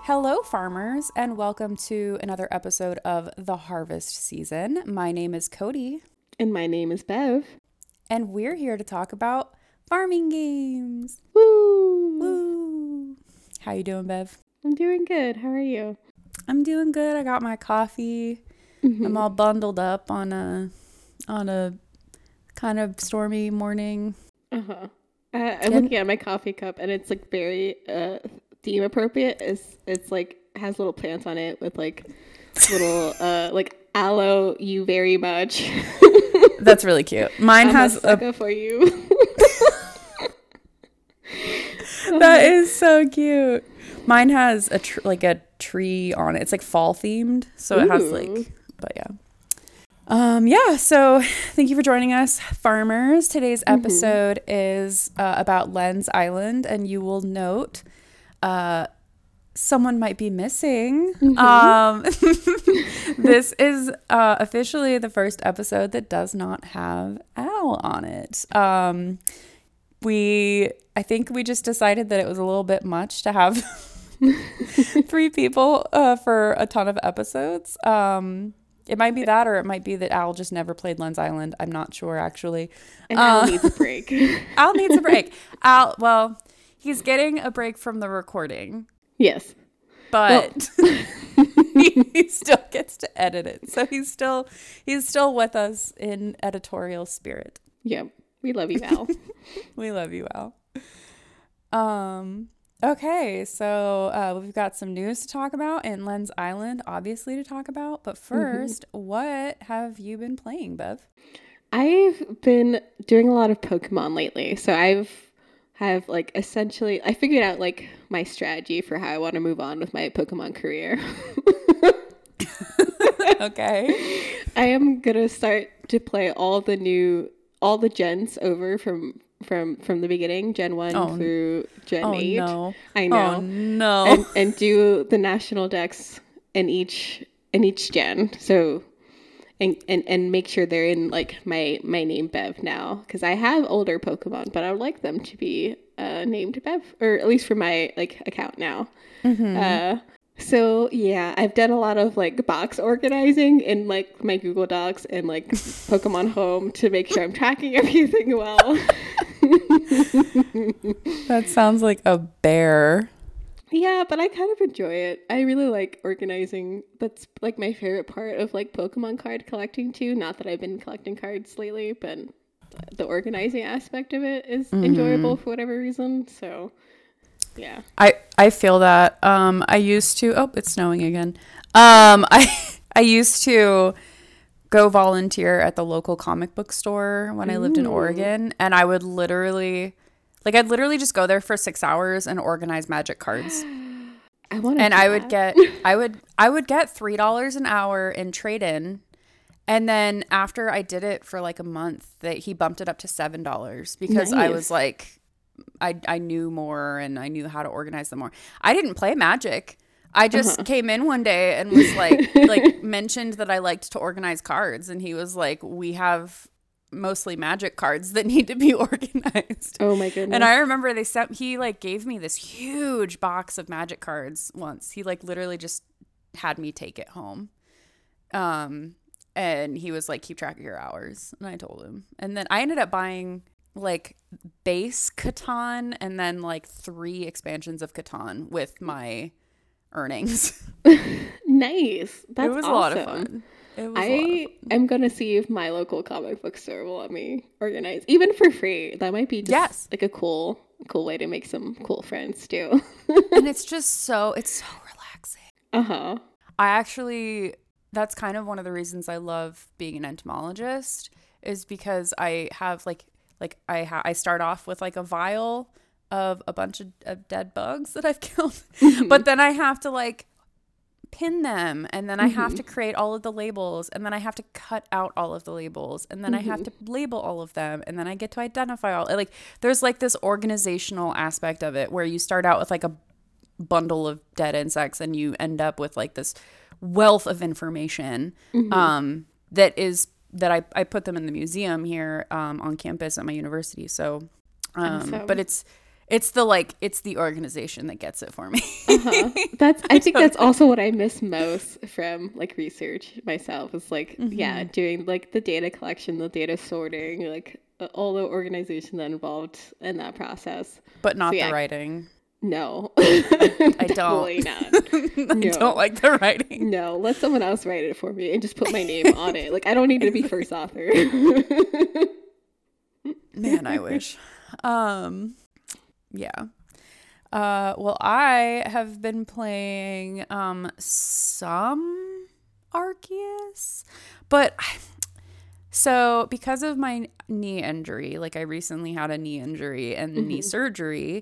Hello, farmers, and welcome to another episode of The Harvest Season. My name is Cody. And my name is Bev. And we're here to talk about farming games. Woo! Woo! How you doing, Bev? I'm doing good. How are you? I'm doing good. I got my coffee. I'm all bundled up on a kind of stormy morning. I'm looking at my coffee cup, and it's like very theme appropriate. It's like has little plants on it with like little like aloe you very much. That's really cute. Mine has a sucker for you. That is so cute. Mine has a tree on it. It's like fall themed, so it has like. But yeah. So thank you for joining us, farmers. Today's episode is about Len's Island, and you will note someone might be missing. This is officially the first episode that does not have Al on it. I think we just decided that it was a little bit much to have 3 people for a ton of episodes. It might be that, or it might be that Al just never played Len's Island. I'm not sure, actually. And Al needs a break. Al needs a break. Well, he's getting a break from the recording. Yes. But he still gets to edit it. So he's still with us in editorial spirit. Yeah. We love you, Al. We love you, Al. Okay, so we've got some news to talk about and Len's Island, obviously, to talk about. But first, what have you been playing, Bev? I've been doing a lot of Pokemon lately. So I figured out like my strategy for how I want to move on with my Pokemon career. Okay. I am going to start to play all the gens over from the beginning, Gen 1 through Gen 8. No. I know. Oh, no. And do the national decks in each gen. So and make sure they're in like my name Bev now, because I have older Pokemon, but I would like them to be named Bev, or at least for my like account now. So yeah, I've done a lot of like box organizing in like my Google Docs and like Pokemon Home to make sure I'm tracking everything well. That sounds like a bear. Yeah, but I kind of enjoy it. I really like organizing. That's like my favorite part of like Pokemon card collecting too. Not that I've been collecting cards lately, but the organizing aspect of it is enjoyable for whatever reason. So yeah. I feel that. I used to, it's snowing again. I used to go volunteer at the local comic book store when I lived in Oregon, and I would literally just go there for 6 hours and organize Magic cards. I would get $3 an hour in trade-in. And then after I did it for like a month, that he bumped it up to $7 because I was like, I knew more and I knew how to organize them more. I didn't play Magic. I just came in one day and was like mentioned that I liked to organize cards, and he was like, we have mostly Magic cards that need to be organized. Oh my goodness. And I remember he like gave me this huge box of Magic cards once. He like literally just had me take it home. And he was like, keep track of your hours. And I told him. And then I ended up buying like base Catan and then like 3 expansions of Catan with my earnings. Nice. That's It was awesome. a lot of fun. I am going to see if my local comic book store will let me organize, even for free. That might be just like a cool way to make some cool friends too. And it's so relaxing. That's kind of one of the reasons I love being an entomologist, is because I have I start off with like a vial of a bunch of dead bugs that I've killed, but then I have to like pin them, and then I have to create all of the labels, and then I have to cut out all of the labels, and then I have to label all of them, and then I get to identify all, like there's like this organizational aspect of it where you start out with like a bundle of dead insects and you end up with like this wealth of information that I put them in the museum here on campus at my university. So awesome. But it's It's the organization that gets it for me. I think that's also what I miss most from like research myself. Is like doing like the data collection, the data sorting, like all the organization that involved in that process. But not the writing. No, I don't. Not. No. I don't like the writing. No, let someone else write it for me and just put my name on it. Like I don't need to be first author. Man, I wish. Yeah. Well, I have been playing some Arceus, but so because of my knee injury, like I recently had a knee injury and knee surgery,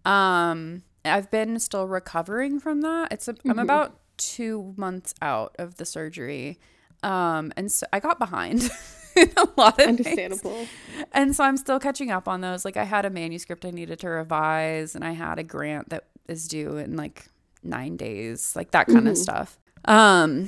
I've been still recovering from that. I'm about 2 months out of the surgery. And so I got behind in a lot of understandable things. And so I'm still catching up on those. Like I had a manuscript I needed to revise, and I had a grant that is due in like 9 days, like that kind of stuff. And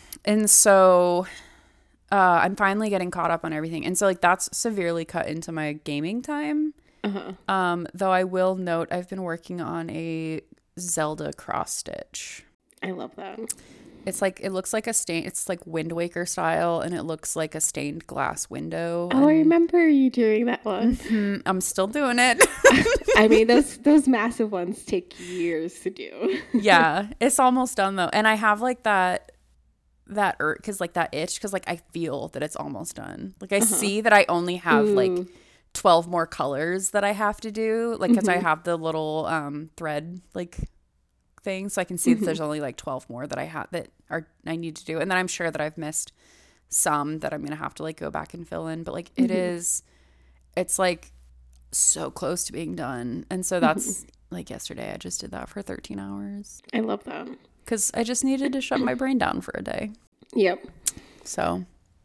so I'm finally getting caught up on everything. And so like that's severely cut into my gaming time. Though I will note I've been working on a Zelda cross stitch. I love that. It's like, it looks like a stain. It's like Wind Waker style, and it looks like a stained glass window. Oh, I remember you doing that one. I'm still doing it. I mean, those massive ones take years to do. Yeah, it's almost done though, and I have like that because like that itch, because like I feel that it's almost done. Like I see that I only have like 12 more colors that I have to do, like because I have the little thread like thing, so I can see that there's only like 12 more that I need to do, and then I'm sure that I've missed some that I'm gonna have to like go back and fill in, but like it's like so close to being done. And so that's like yesterday I just did that for 13 hours. I love that, because I just needed to shut my brain down for a day. Yep. So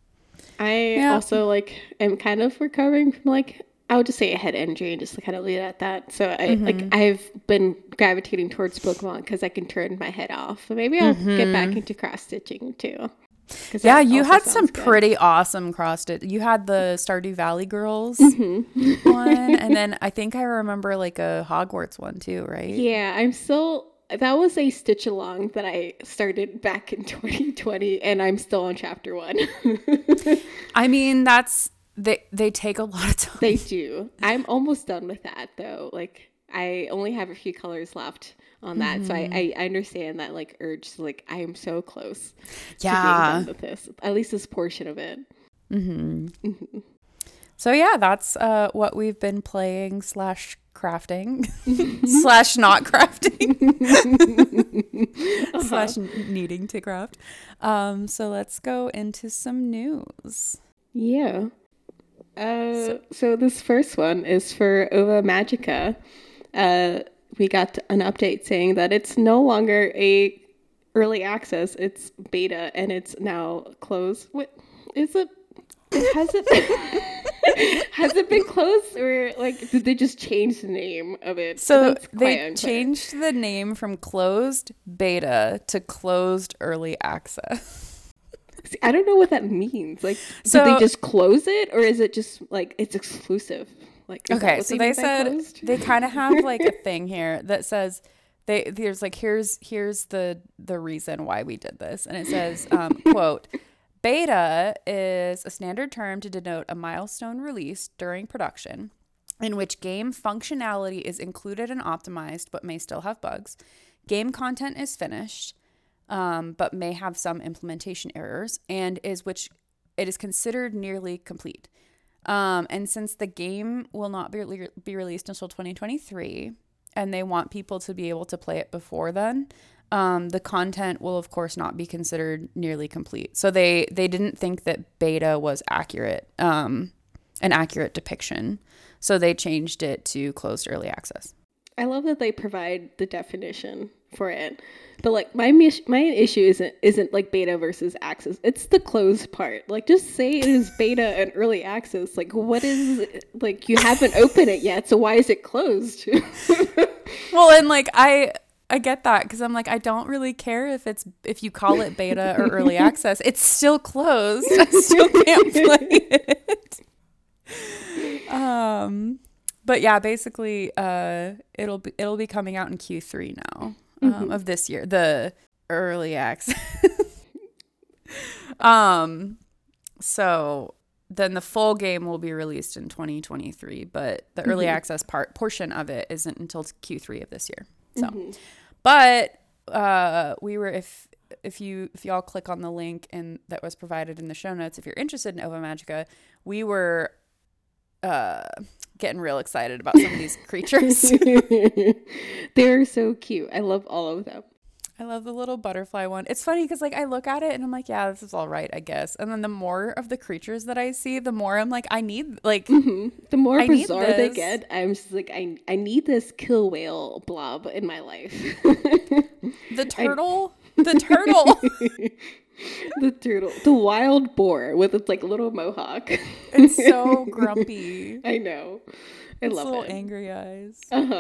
I also like am kind of recovering from like, I would just say a head injury and just kind of leave it at that. So I've been gravitating towards Pokemon because I can turn my head off. But maybe I'll get back into cross stitching too. Yeah, you had some pretty awesome cross stitch. You had the Stardew Valley Girls one, and then I think I remember like a Hogwarts one too, right? Yeah, that was a stitch along that I started back in 2020, and I'm still on chapter 1. I mean, they take a lot of time. They do. I'm almost done with that though. Like I only have a few colors left on that, so I understand that like urge. Like I am so close to being done with this, at least this portion of it. So yeah, that's what we've been playing / crafting / not crafting / needing to craft. So let's go into some news. Yeah. So this first one is for Ova Magica. We got an update saying that it's no longer a early access, it's beta, and it's now closed. What is it? Has it been closed, or like did they just change the name of it? So they changed the name from closed beta to closed early access. See, I don't know what that means. Like, did they just close it, or is it just like it's exclusive? Like, okay, so they said they kind of have like a thing here that says there's like here's the reason why we did this, and it says quote, beta is a standard term to denote a milestone release during production in which game functionality is included and optimized but may still have bugs. Game content is finished but may have some implementation errors, and which it is considered nearly complete. And since the game will not be released until 2023, and they want people to be able to play it before then, the content will of course not be considered nearly complete. So they didn't think that beta was accurate, an accurate depiction. So they changed it to closed early access. I love that they provide the definition for it. But like my issue isn't like beta versus access. It's the closed part. Like just say it is beta and early access. Like what is, like you haven't opened it yet, so why is it closed? Well, and like I get that, because I'm like, I don't really care if you call it beta or early access. It's still closed. I still can't play it. But yeah, basically, it'll be coming out in Q3 now of this year. The early access. So then the full game will be released in 2023, but the early access portion of it isn't until Q3 of this year. So, but we were if y'all click on the link that was provided in the show notes, if you're interested in Ova Magica, we were getting real excited about some of these creatures. They're so cute. I love all of them. I love the little butterfly one. It's funny because like I look at it and I'm like, yeah, this is all right, I guess. And then the more of the creatures that I see, the more I'm like, I need like the more bizarre they get, I'm just like, I need this kill whale blob in my life. The turtle. The turtle. The turtle. The wild boar with its like little mohawk. It's so grumpy. I know. I love little it. Angry eyes.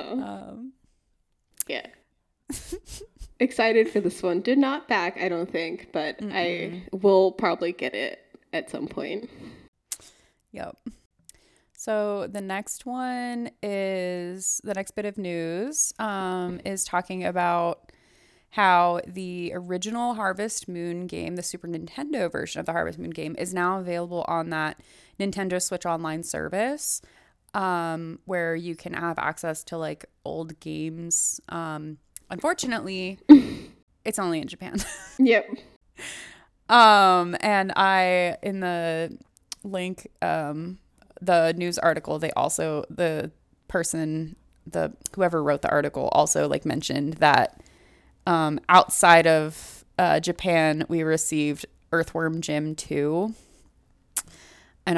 Yeah. Excited for this one. Did not back, I don't think, but I will probably get it at some point. Yep. So the next one is the next bit of news is talking about how the original Harvest Moon game, the Super Nintendo version of the Harvest Moon game, is now available on that Nintendo Switch Online service, where you can have access to like old games. Unfortunately, it's only in Japan. Yep. And I, in the link, the news article, whoever wrote the article also like mentioned that outside of Japan, we received Earthworm Jim 2. And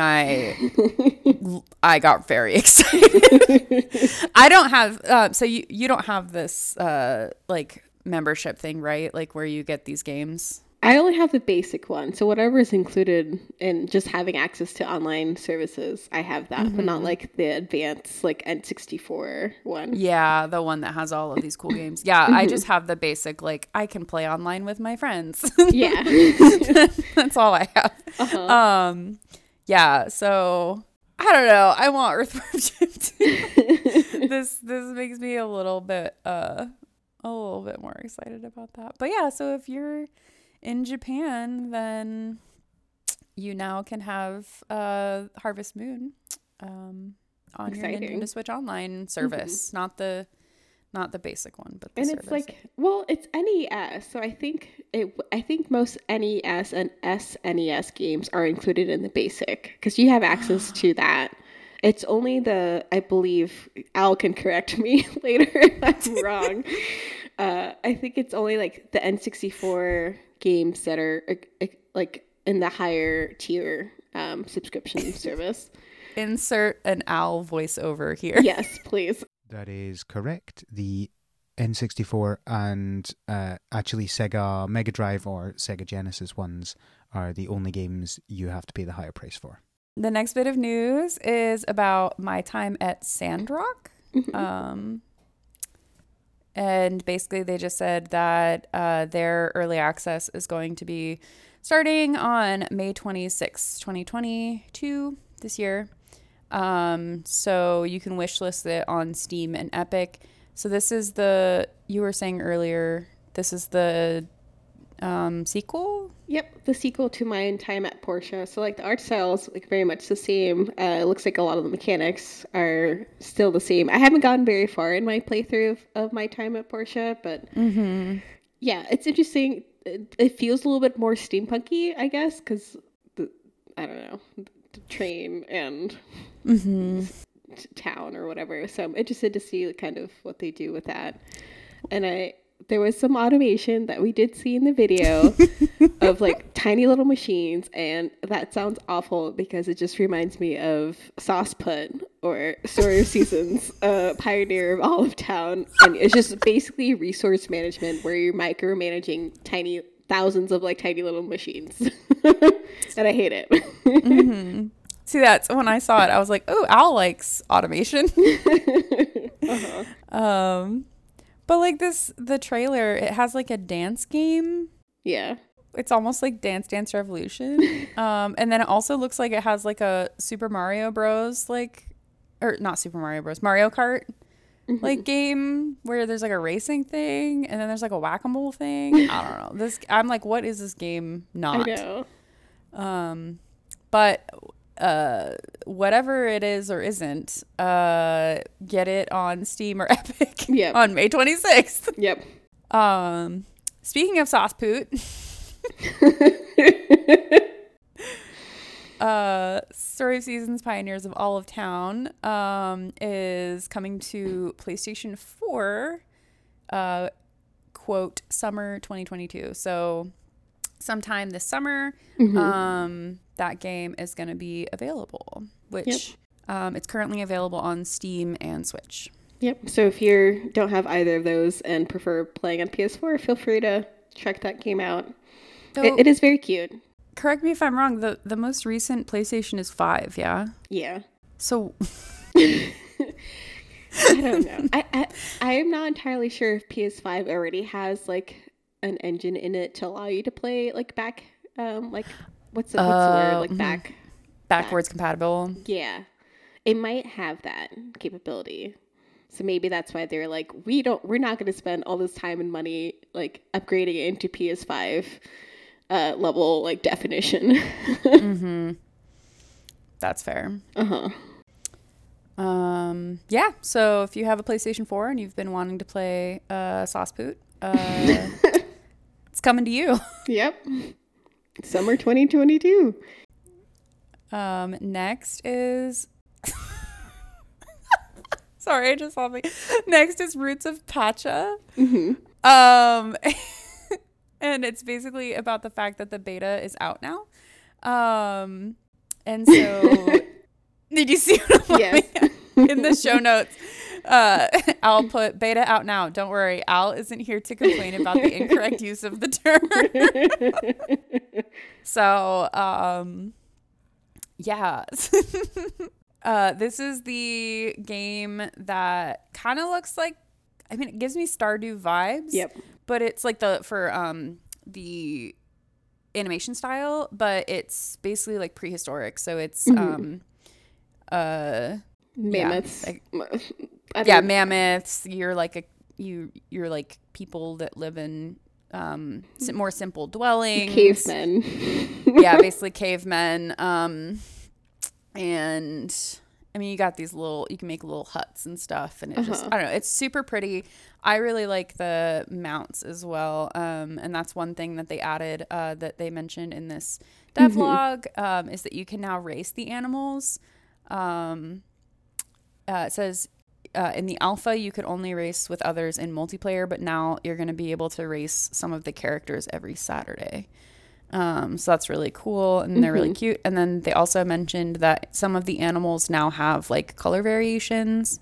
I got very excited. I don't have so you don't have this like membership thing, right? Like where you get these games. I only have the basic one, so whatever is included in just having access to online services, I have that, but not like the advanced like N64 one. Yeah, the one that has all of these cool games. Yeah, I just have the basic like I can play online with my friends. Yeah, that's all I have. Yeah, so I don't know. I want Earthworm Jim 2. This makes me a little bit more excited about that. But yeah, so if you're in Japan, then you now can have Harvest Moon on Exciting. your Nintendo Switch Online service, not the basic one, but the and service. It's like, well, it's NES, so I think most NES and SNES games are included in the basic because you have access to that. It's only I believe Al can correct me later if I'm wrong. I think it's only like the N64 games that are like in the higher tier subscription service. Insert an Al voiceover here. Yes, please. That is correct. The N64 and actually Sega Mega Drive or Sega Genesis ones are the only games you have to pay the higher price for. The next bit of news is about my time at Sandrock. And basically they just said that their early access is going to be starting on May 26, 2022 this year. So you can wishlist it on Steam and Epic. So this is you were saying earlier, this is the sequel? Yep, the sequel to my time at Porsche. So like the art style is like very much the same. It looks like a lot of the mechanics are still the same. I haven't gotten very far in my playthrough of my time at Porsche, but yeah, it's interesting. It feels a little bit more steampunky, I guess, because I don't know, the train and town or whatever. So I'm interested to see kind of what they do with that. And there was some automation that we did see in the video of like tiny little machines, and that sounds awful because it just reminds me of Sauce Put or Story of Seasons, pioneer of Olive Town, and it's just basically resource management where you're micromanaging thousands of like tiny little machines, and I hate it. See, that's when I saw it, I was like, oh, Al likes automation. But like the trailer, it has like a dance game. Yeah. It's almost like Dance Dance Revolution. And then it also looks like it has like a Super Mario Bros. Like or not Super Mario Bros. Mario Kart like game where there's like a racing thing and then there's like a whack-a-mole thing. I don't know. I'm like, what is this game not? I know. But whatever it is or isn't, get it on Steam or Epic on May 26th. Yep. Speaking of Sauce Poot, Story of Seasons Pioneers of Olive Town is coming to PlayStation 4, quote, summer 2022. So sometime this summer, that game is going to be available, which it's currently available on Steam and Switch. Yep. So if you don't have either of those and prefer playing on PS4, feel free to check that game out. So, it is very cute. Correct me if I'm wrong. The most recent PlayStation is 5, yeah? Yeah. So I don't know. I am not entirely sure if PS5 already has like an engine in it to allow you to play like back like what's the word? Like backwards compatible. Yeah. It might have that capability. So maybe that's why they're like, we're not going to spend all this time and money like upgrading it into PS5 level like definition. That's fair. Yeah. So if you have a PlayStation 4 and you've been wanting to play Sauce Poot, it's coming to you. Yep. Summer 2022. Next is sorry, I just saw me. Next is Roots of Pacha. And it's basically about the fact that the beta is out now. And so did you see what I'm Yes. in the show notes? I'll put beta out now. Don't worry. Al isn't here to complain about the incorrect use of the term. So, yeah. This is the game that kind of looks like, I mean, it gives me Stardew vibes. Yep. But it's like the animation style, but it's basically like prehistoric. So it's mammoths. Mammoths. You're like you're like people that live in more simple dwellings. Cavemen. Yeah, basically cavemen. And I mean, you got these you can make little huts and stuff, and it just, I don't know, it's super pretty. I really like the mounts as well. And that's one thing that they added, that they mentioned in this devlog, is that you can now race the animals. It says, in the alpha, you could only race with others in multiplayer, but now you're going to be able to race some of the characters every Saturday. So that's really cool, and they're really cute. And then they also mentioned that some of the animals now have like color variations.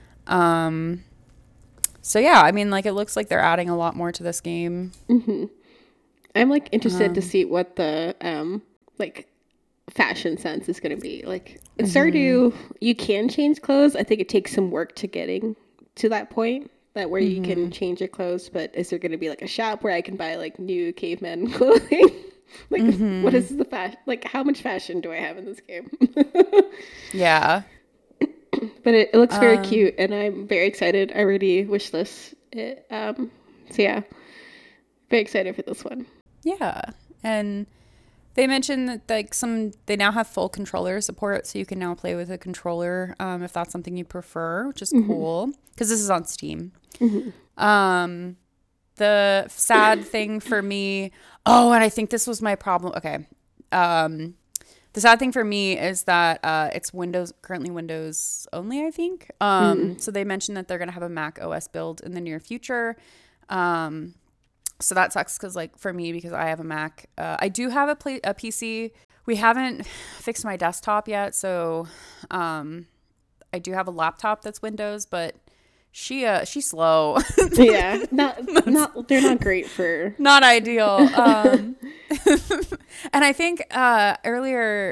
So yeah, I mean, like, it looks like they're adding a lot more to this game. I'm like interested to see what the like fashion sense is going to be. Like in Stardew, you can change clothes. I think it takes some work to getting to that point. That where you can change your clothes, but is there going to be like a shop where I can buy like new caveman clothing? Like, what is the fashion? Like, how much fashion do I have in this game? Yeah. But it looks very cute, and I'm very excited. I already wishlist it. So yeah, very excited for this one. Yeah, and they mentioned that like they now have full controller support, so you can now play with a controller if that's something you prefer, which is cool because this is on Steam. The sad thing for me, and I think this was my problem. Okay, the sad thing for me is that it's currently Windows only, I think. So they mentioned that they're gonna have a Mac OS build in the near future. So that sucks because, like, for me, because I have a Mac, I do have a PC. We haven't fixed my desktop yet, so I do have a laptop that's Windows, but she's slow. Yeah, they're not great for. Not ideal. And I think earlier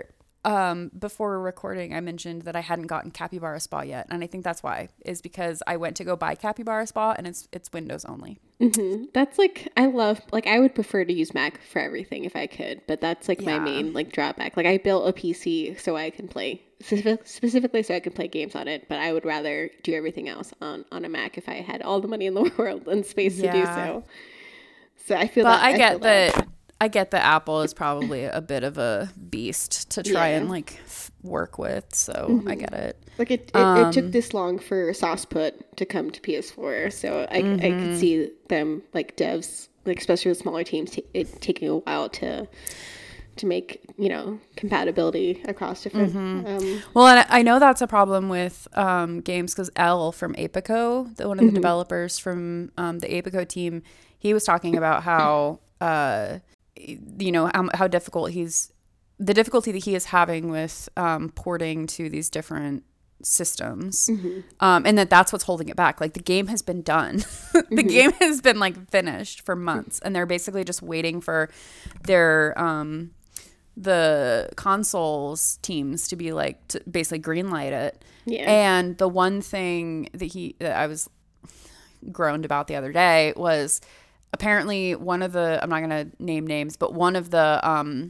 before recording, I mentioned that I hadn't gotten Capybara Spa yet, and I think that's why, is because I went to go buy Capybara Spa, and it's Windows only. Mm-hmm. That's like, I would prefer to use Mac for everything if I could, but that's like my main like drawback. Like I built a PC so I can play, specifically so I can play games on it, but I would rather do everything else on a Mac if I had all the money in the world and space to do so. So I feel I get that Apple is probably a bit of a beast to try and like work with, so I get it. Like it took this long for SaucePut to come to PS4, so I could see them, like devs, like especially with smaller teams, it taking a while to make, you know, compatibility across different. Well, and I know that's a problem with games, because Elle from Apico, one of the developers from the Apico team, he was talking about how you know, how difficult the difficulty that he is having with porting to these different systems, and that's what's holding it back. Like the game has been done. The game has been like finished for months, and they're basically just waiting for their the consoles teams to be like, to basically greenlight it. And the one thing that I was groaned about the other day was, apparently one of the, I'm not going to name names, but one of the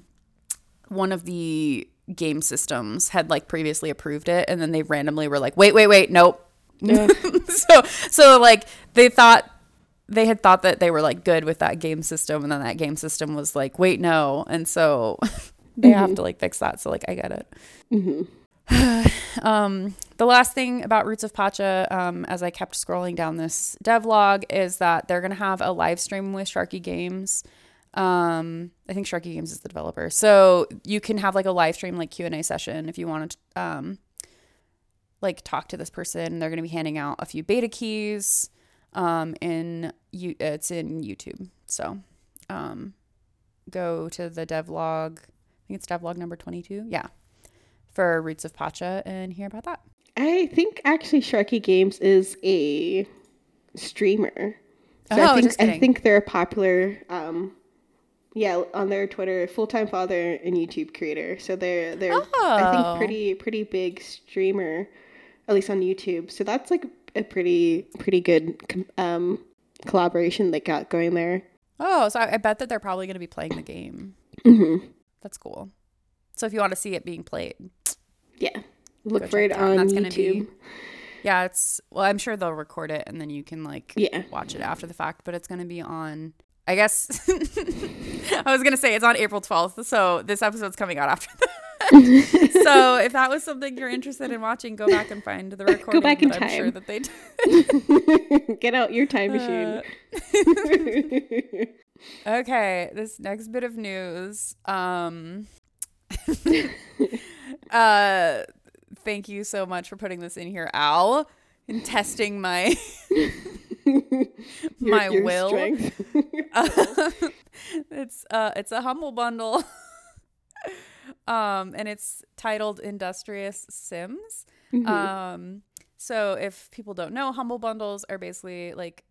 game systems had like previously approved it, and then they randomly were like, wait, nope. so like they had thought that they were like good with that game system, and then that game system was like, wait, no. And so they have to like fix that. So like I get it. The last thing about Roots of Pacha, as I kept scrolling down this devlog, is that they're going to have a live stream with Sharky Games. I think Sharky Games is the developer. So you can have like a live stream, like Q&A session if you want to like talk to this person. They're going to be handing out a few beta keys. It's in YouTube. So go to the devlog. I think it's devlog number 22. Yeah. For Roots of Pacha and hear about that. I think actually Sharky Games is a streamer. So I think they're a popular, on their Twitter, full-time father and YouTube creator. So they're I think pretty big streamer, at least on YouTube. So that's like a pretty good collaboration they got going there. Oh, so I bet that they're probably going to be playing the game. That's cool. So if you want to see it being played, look for it on YouTube. I'm sure they'll record it and then you can like watch it after the fact, but it's going to be on, I guess, I was going to say it's on April 12th. So this episode's coming out after that. So if that was something you're interested in watching, go back and find the recording. Go back in time. I'm sure that they did. Get out your time machine. Okay, this next bit of news. Thank you so much for putting this in here, Al, and testing my your will. It's a Humble Bundle, and it's titled Industrious Sims. So if people don't know, Humble Bundles are basically like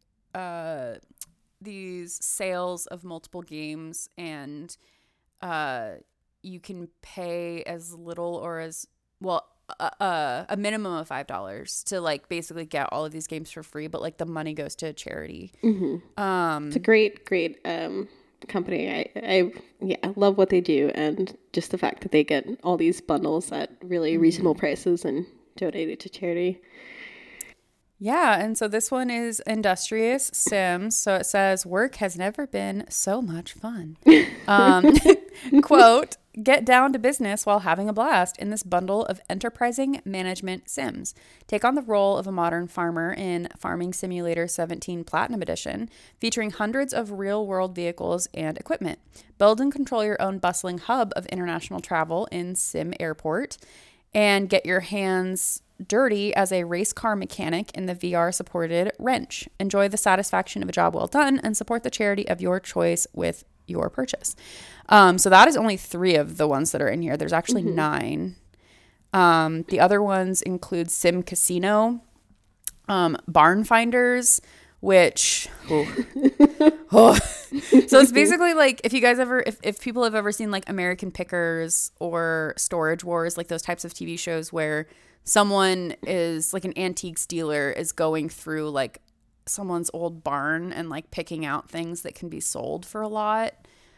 these sales of multiple games, and you can pay as little or as a minimum of $5 to like basically get all of these games for free, but like the money goes to a charity. It's a great company. I love what they do, and just the fact that they get all these bundles at really reasonable prices and donate it to charity. Yeah, and so this one is Industrious Sims. So it says, work has never been so much fun. Quote, get down to business while having a blast in this bundle of enterprising management sims. Take on the role of a modern farmer in Farming Simulator 17 Platinum Edition, featuring hundreds of real-world vehicles and equipment. Build and control your own bustling hub of international travel in Sim Airport, and get your hands dirty as a race car mechanic in the VR-supported Wrench. Enjoy the satisfaction of a job well done and support the charity of your choice with your purchase. So that is only 3 of the ones that are in here. There's actually 9. The other ones include Sim Casino, Barn Finders, which So it's basically like if you guys ever, if people have ever seen like American Pickers or Storage Wars, like those types of TV shows where someone is like an antiques dealer is going through like someone's old barn and like picking out things that can be sold for a lot.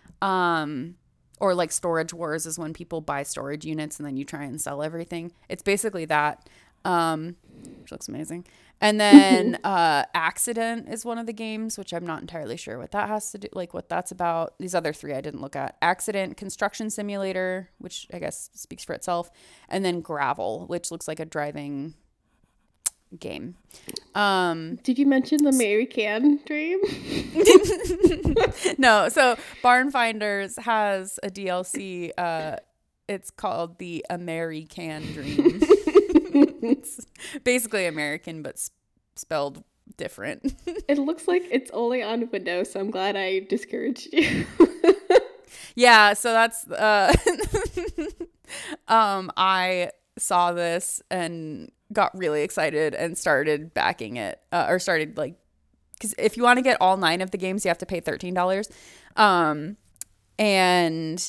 Or like Storage Wars is when people buy storage units and then you try and sell everything. It's basically that, which looks amazing. And then Accident is one of the games, which I'm not entirely sure what that has to do, like what that's about. These other three I didn't look at. Accident, Construction Simulator, which I guess speaks for itself, and then Gravel, which looks like a driving game. Did you mention the Mary Can dream? No, so Barn Finders has a DLC. It's called the American Dream. It's basically American, but spelled different. It looks like it's only on Windows, so I'm glad I discouraged you. Yeah, so that's I saw this and got really excited and started backing it, or started like, because if you want to get all 9 of the games, you have to pay $13. And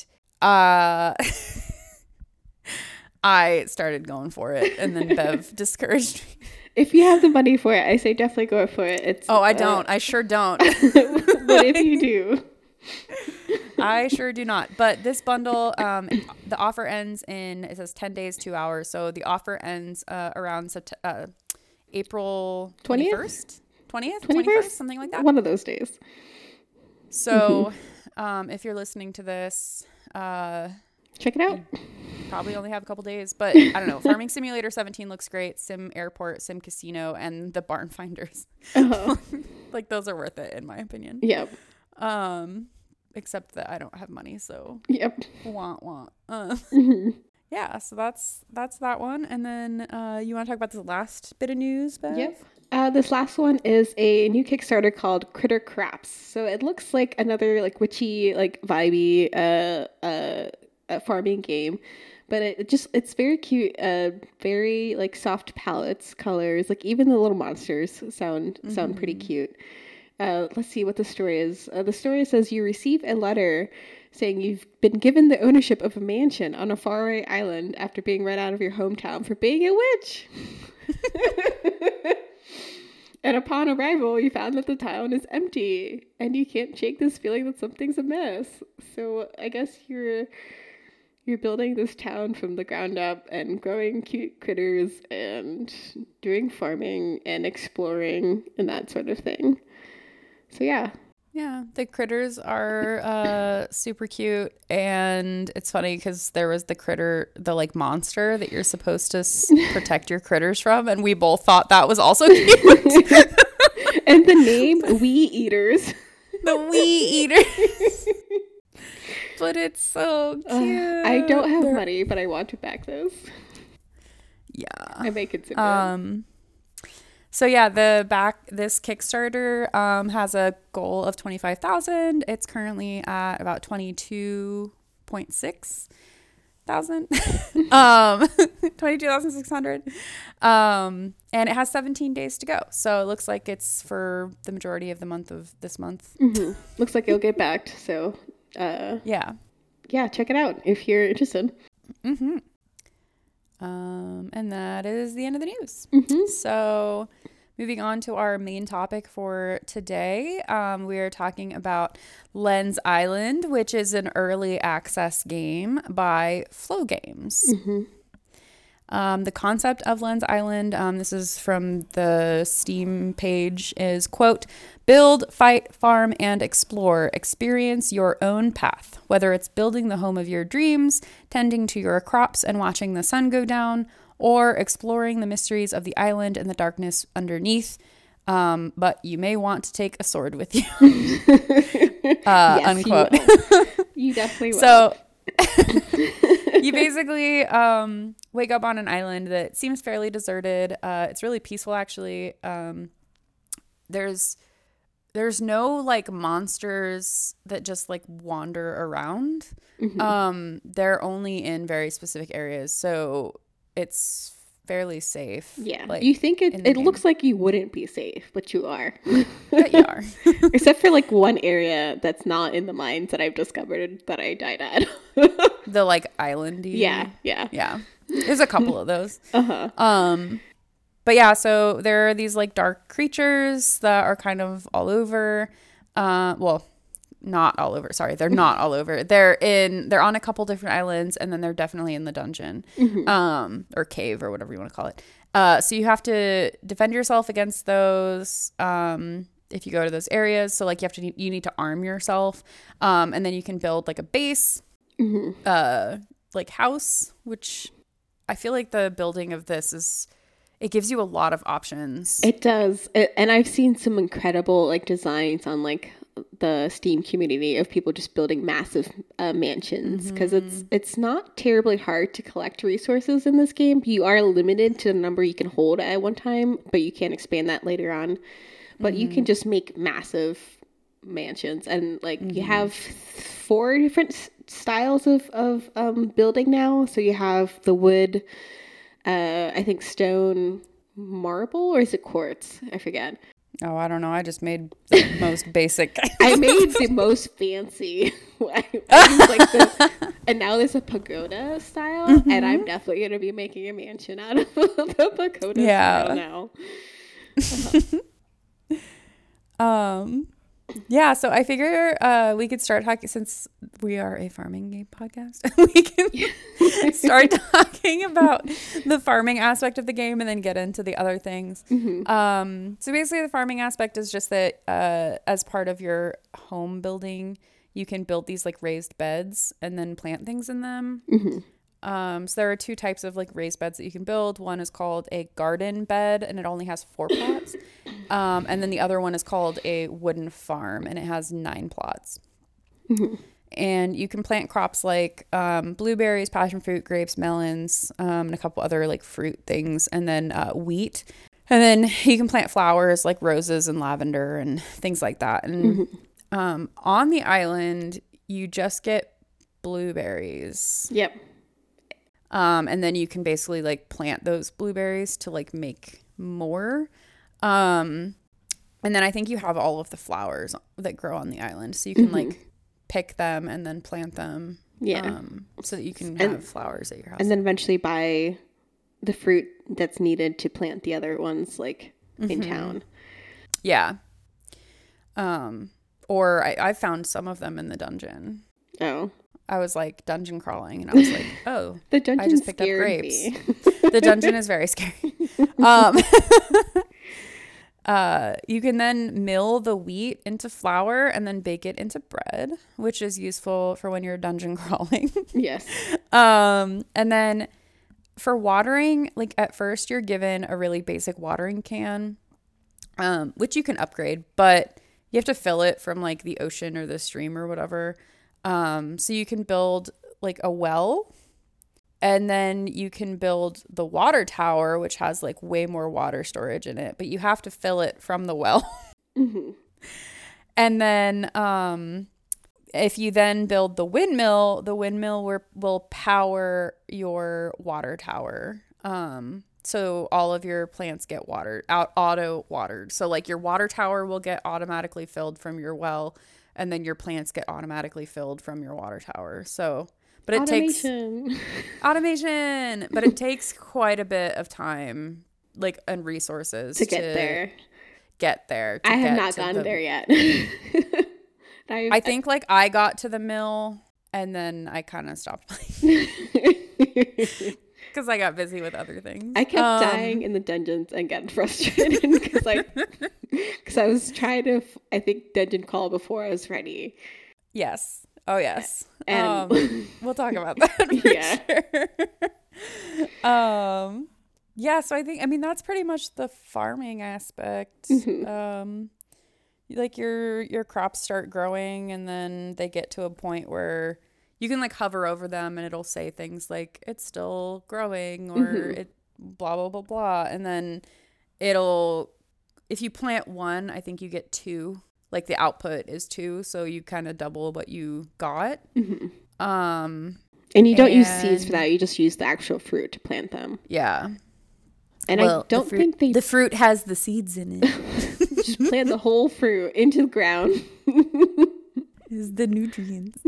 I started going for it, and then Bev discouraged me. If you have the money for it, I say definitely go for it. I don't. I sure don't. But if you do. I sure do not. But this bundle, the offer ends in, it says 10 days, 2 hours. So the offer ends around April 21st? 20th? 21st? Something like that. One of those days. So if you're listening to this, check it out. Probably only have a couple days, but I don't know. Farming Simulator 17 looks great. Sim Airport, Sim Casino, and the Barn Finders. Like those are worth it in my opinion. Yep. Except that I don't have money, so yep. Want. Yeah, so that's that one. And then you want to talk about the last bit of news, Bev? Yep. This last one is a new Kickstarter called Critter Craps. So it looks like another like witchy, like vibey farming game. But it's very cute, very like soft palettes, colors, like even the little monsters sound pretty cute. Let's see what the story is. The story says you receive a letter saying you've been given the ownership of a mansion on a faraway island after being run out of your hometown for being a witch. And upon arrival, you found that the town is empty and you can't shake this feeling that something's amiss. So I guess you're building this town from the ground up and growing cute critters and doing farming and exploring and that sort of thing. So yeah. Yeah, the critters are super cute, and it's funny because there was the like monster that you're supposed to protect your critters from, and we both thought that was also cute. And the name, Wee Eaters. The Wee Eaters. But it's so cute. I don't have money, but I want to back this. Yeah. I may consider it. So yeah, this Kickstarter has a goal of 25,000. It's currently at about 22.6 thousand. 22,600. And it has 17 days to go. So it looks like it's for the majority of the month of this month. Mm-hmm. Looks like it'll get backed. So yeah, check it out if you're interested. Mm-hmm. And that is the end of the news. Mm-hmm. So moving on to our main topic for today, we are talking about Lens Island, which is an early access game by Flow Games. Mm-hmm. The concept of Lens Island, this is from the Steam page, is, quote, build, fight, farm, and explore. Experience your own path, whether it's building the home of your dreams, tending to your crops and watching the sun go down, or exploring the mysteries of the island and the darkness underneath. But you may want to take a sword with you. Yes, unquote. You definitely will. So you basically wake up on an island that seems fairly deserted. It's really peaceful, actually. There's no like monsters that just like wander around. Mm-hmm. They're only in very specific areas. So it's fairly safe. Yeah. Like, you think it looks like you wouldn't be safe, but you are. But you are. Except for like one area that's not in the mines that I've discovered that I died at. The like islandy. Yeah. There's a couple of those. But yeah, so there are these like dark creatures that are kind of all over. Well, not all over. Sorry, they're not all over. They're on a couple different islands, and then they're definitely in the dungeon, or cave, or whatever you want to call it. So you have to defend yourself against those. If you go to those areas, so like you need to arm yourself, and then you can build like a base, like house, which I feel like the building of this it gives you a lot of options. It does. And I've seen some incredible like designs on like the Steam community of people just building massive mansions, because it's not terribly hard to collect resources in this game. You are limited to the number you can hold at one time, but you can expand that later on. But you can just make massive mansions, and like you have 4 different styles of building now. So you have the wood, I think stone, marble, or is it quartz? I forget. Oh, I don't know. I just made the most basic. I made the most fancy. I and now there's a pagoda style, and I'm definitely going to be making a mansion out of the pagoda style now. Yeah, so I figure we could start talking, since we are a farming game podcast. We can start talking about the farming aspect of the game and then get into the other things. So basically the farming aspect is just that as part of your home building, you can build these like raised beds and then plant things in them. So there are 2 types of like raised beds that you can build. One is called a garden bed, and it only has 4 plots. And then the other one is called a wooden farm, and it has 9 plots. And you can plant crops like blueberries, passion fruit, grapes, melons, and a couple other like fruit things, and then wheat. And then you can plant flowers like roses and lavender and things like that. And on the island, you just get blueberries. Yep. And then you can basically like plant those blueberries to like make more. And then I think you have all of the flowers that grow on the island, so you can like pick them and then plant them. Yeah. So that you can have flowers at your house. And then eventually buy the fruit that's needed to plant the other ones like in town. Yeah. Or I found some of them in the dungeon. Oh. I was like dungeon crawling, and I was like, oh, the dungeon I just picked up grapes. Me. The dungeon is very scary. You can then mill the wheat into flour and then bake it into bread, which is useful for when you're dungeon crawling. Yes. And then for watering, like at first you're given a really basic watering can, which you can upgrade, but you have to fill it from like the ocean or the stream or whatever. So you can build like a well, and then you can build the water tower, which has like way more water storage in it, but you have to fill it from the well. And then if you then build the windmill will power your water tower. So all of your plants get auto watered. So like your water tower will get automatically filled from your well, and then your plants get automatically filled from your water tower. So, but it takes automation, but it takes quite a bit of time, like, and resources to get there. I have not gone there yet. I think like I got to the mill and then I kind of stopped playing because I got busy with other things. I kept dying in the dungeons and getting frustrated because I was trying to, I think, dungeon crawl before I was ready. Yes. Oh, yes. And we'll talk about that for sure. Yeah, so I mean, that's pretty much the farming aspect. Like your crops start growing, and then they get to a point where you can like hover over them and it'll say things like it's still growing, or it blah blah blah blah, and then if you plant 1, I think you get 2. Like the output is 2, so you kind of double what you got. And you don't use seeds for that. You just use the actual fruit to plant them. Yeah. And I don't think the fruit has the seeds in it. Just plant the whole fruit into the ground. Is the nutrients.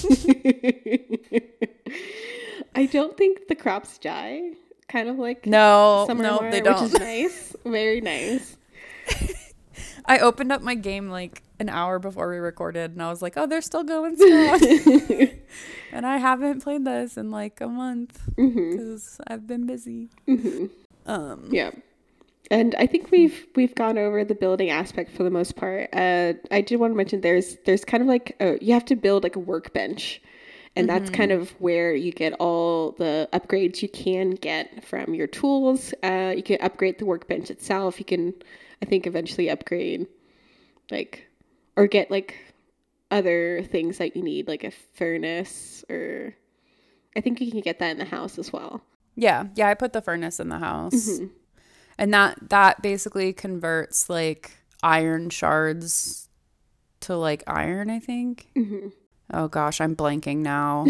I don't think the crops die. Kind of like no, they don't. Which is nice. Very nice. I opened up my game like an hour before we recorded, and I was like, "Oh, they're still going strong." And I haven't played this in like a month because I've been busy. Yeah, and I think we've gone over the building aspect for the most part. I did want to mention there's kind of like you have to build like a workbench. And that's kind of where you get all the upgrades you can get from your tools. You can upgrade the workbench itself. You can, I think, eventually upgrade, like, or get, like, other things that you need, like a furnace, or I think you can get that in the house as well. Yeah, I put the furnace in the house. And that basically converts, like, iron shards to, like, iron, I think. Oh gosh, I'm blanking now.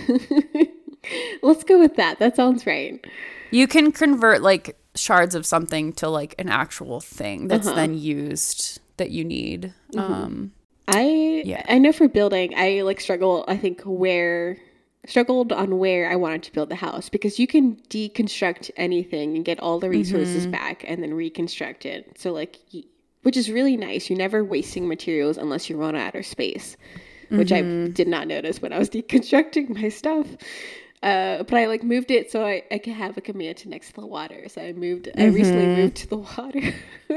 Let's go with that. That sounds right. You can convert like shards of something to like an actual thing that's then used that you need. I know for building, I like struggled on where I wanted to build the house, because you can deconstruct anything and get all the resources back and then reconstruct it. So like, which is really nice. You're never wasting materials unless you run out of space. Which I did not notice when I was deconstructing my stuff. But I like moved it so I could have like a mansion next to the water. So I recently moved to the water.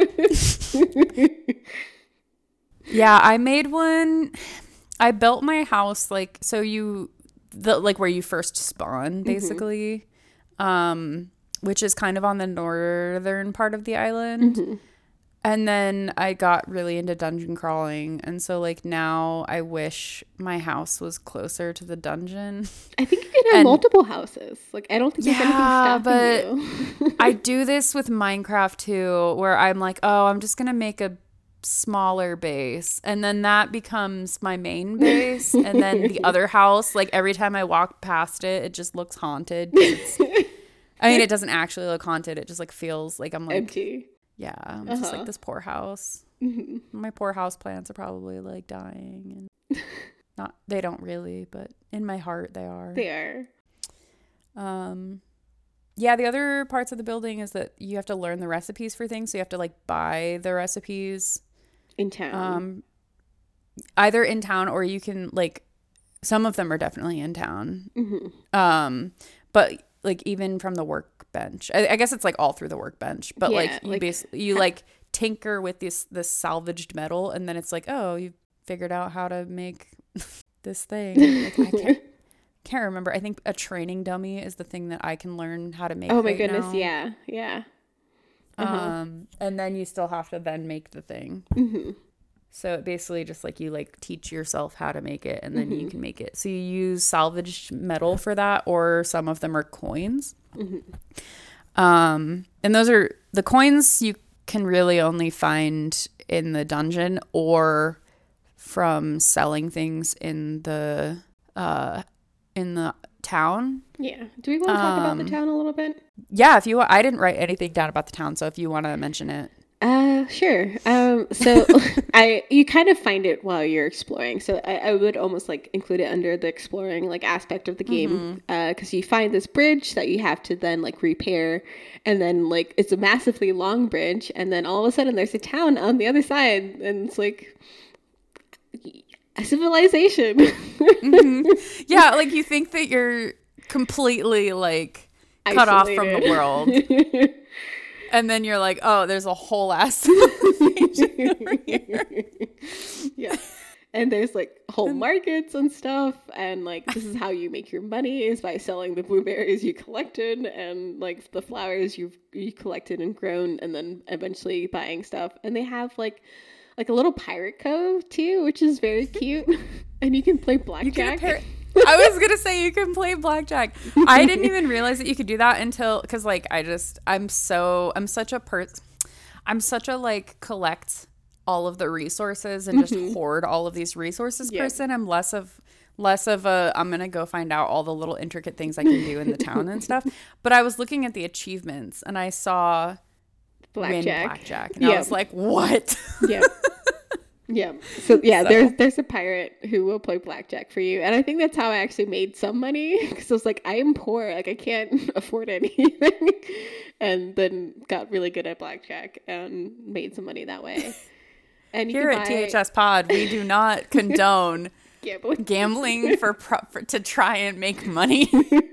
Yeah, I made one. I built my house like, so like where you first spawn basically, which is kind of on the northern part of the island. And then I got really into dungeon crawling. And so, like, now I wish my house was closer to the dungeon. I think you can have multiple houses. Like, I don't think there's anything stopping you. I do this with Minecraft, too, where I'm like, oh, I'm just going to make a smaller base. And then that becomes my main base. And then the other house, like, every time I walk past it, it just looks haunted. I mean, it doesn't actually look haunted. It just, like, feels like I'm, like... empty. Yeah, I'm just like this poor house. My poor house plants are probably like dying, and they don't really, but in my heart they are. They are. Yeah, the other parts of the building is that you have to learn the recipes for things, so you have to like buy the recipes in town. Either in town, or you can like, some of them are definitely in town. But like even from the workbench, I guess it's like all through the workbench, but you like tinker with this salvaged metal, and then it's like, oh, you figured out how to make this thing. Like, I can't remember. I think a training dummy is the thing that I can learn how to make. Oh my goodness, now. Yeah. And then you still have to then make the thing. So it basically just like you like teach yourself how to make it, and then you can make it. So you use salvaged metal for that, or some of them are coins. And those are the coins you can really only find in the dungeon or from selling things in the town. Yeah. Do we want to talk about the town a little bit? Yeah, if you want. I didn't write anything down about the town, so if you want to mention it. Sure. So you kind of find it while you're exploring. So I would almost like include it under the exploring like aspect of the game. Cause you find this bridge that you have to then like repair, and then like it's a massively long bridge, and then all of a sudden there's a town on the other side, and it's like a civilization. Yeah. Like you think that you're completely like cut off from the world. And then you're like, oh, there's a whole ass civilization over here. Yeah. And there's like whole markets and stuff. And like, this is how you make your money, is by selling the blueberries you collected and like the flowers you collected and grown, and then eventually buying stuff. And they have like a little pirate cove too, which is very cute. And you can play blackjack. I was going to say you can play blackjack. I didn't even realize that you could do that until, because like I'm such a like collect all of the resources and just hoard all of these resources person. I'm less of less of a I'm gonna go find out all the little intricate things I can do in the town and stuff. But I was looking at the achievements and I saw blackjack, and I was like, what? Yeah. Yeah. So there's a pirate who will play blackjack for you, and I think that's how I actually made some money, because I was like, I am poor, like I can't afford anything, and then got really good at blackjack and made some money that way. And here at THS Pod, we do not condone gambling to try and make money.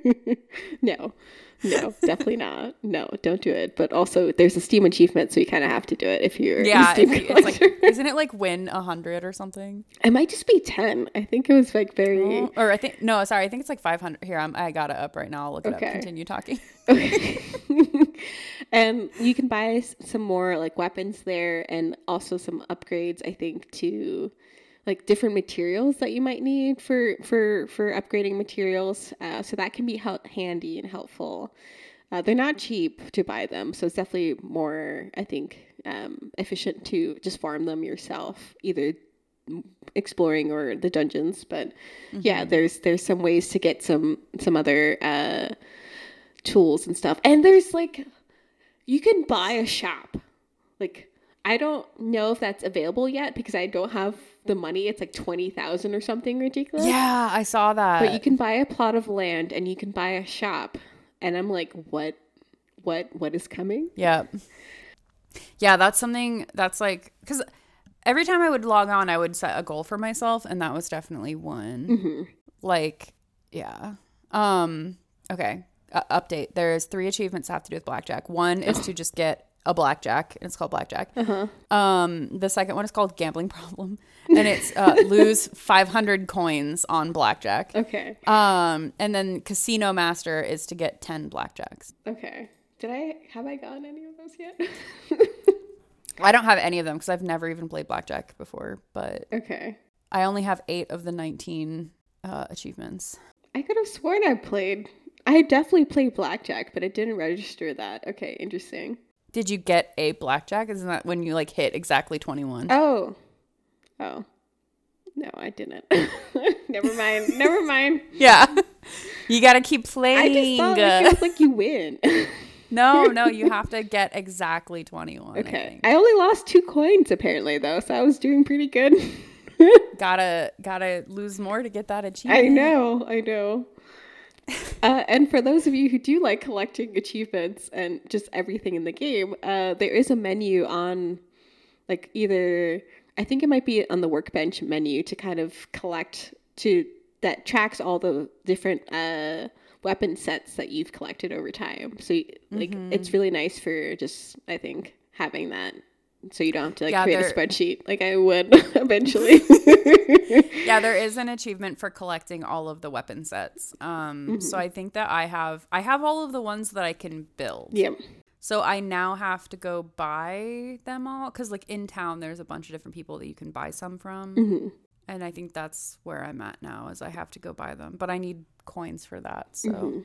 No, definitely not. No, don't do it. But also, there's a Steam achievement, so you kind of have to do it if you're a Steam collector. Isn't it like win 100 or something? It might just be 10. I think it was like very... or I think it's like 500. Here, I got it up right now. I'll look it up. Continue talking. Okay. And you can buy some more like weapons there, and also some upgrades, I think, to like different materials that you might need for upgrading materials. So that can be handy and helpful. They're not cheap to buy them, so it's definitely more, I think, efficient to just farm them yourself, either exploring or the dungeons. But yeah, there's some ways to get some other tools and stuff. And there's like, you can buy a shop. Like, I don't know if that's available yet because I don't have the money. It's like 20,000 or something ridiculous. Yeah, I saw that. But you can buy a plot of land and you can buy a shop. And I'm like, what is coming? Yeah. Yeah, that's something that's like, because every time I would log on, I would set a goal for myself, and that was definitely one. Like, yeah. Okay. Update. There's 3 achievements that have to do with blackjack. One is to just get a blackjack, and it's called blackjack. The second one is called gambling problem, and it's lose 500 coins on blackjack. Okay. And then casino master is to get 10 blackjacks. Okay. Have I gotten any of those yet? I don't have any of them because I've never even played blackjack before, but okay. I only have 8 of the 19 achievements. I could have sworn I definitely played blackjack, but it didn't register that. Okay, interesting. Did you get a blackjack? Isn't that when you like hit exactly 21? Oh. No, I didn't. Never mind. Yeah. You got to keep playing. I just thought it was like you win. No, you have to get exactly 21. Okay. I only lost 2 coins apparently though, so I was doing pretty good. Gotta lose more to get that achievement. I know. And for those of you who do like collecting achievements and just everything in the game, there is a menu on like either, I think it might be on the workbench menu to kind of that tracks all the different weapon sets that you've collected over time. So like it's really nice for just, I think, having that. So you don't have to create a spreadsheet like I would eventually. Yeah, there is an achievement for collecting all of the weapon sets. So I think that I have all of the ones that I can build. Yep. So I now have to go buy them all because like in town there's a bunch of different people that you can buy some from. And I think that's where I'm at now is I have to go buy them. But I need coins for that. So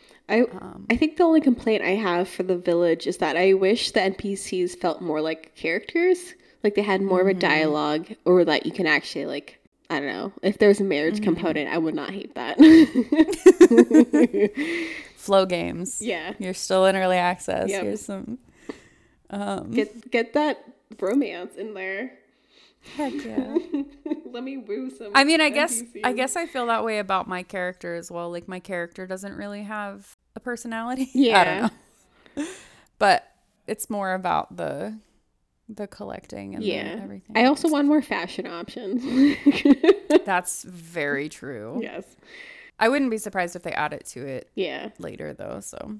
I think the only complaint I have for the village is that I wish the NPCs felt more like characters. Like they had more of a dialogue, or that you can actually like, I don't know, if there's a marriage component, I would not hate that. Flow games. Yeah. You're still in early access. Yep. Here's some get that romance in there. Heck yeah. Let me woo some. I mean, I NPCs. guess I feel that way about my character as well. Like my character doesn't really have a personality. Yeah. I don't know. But it's more about the collecting and everything. I also want more fashion options. That's very true. Yes. I wouldn't be surprised if they add it to it later though, so.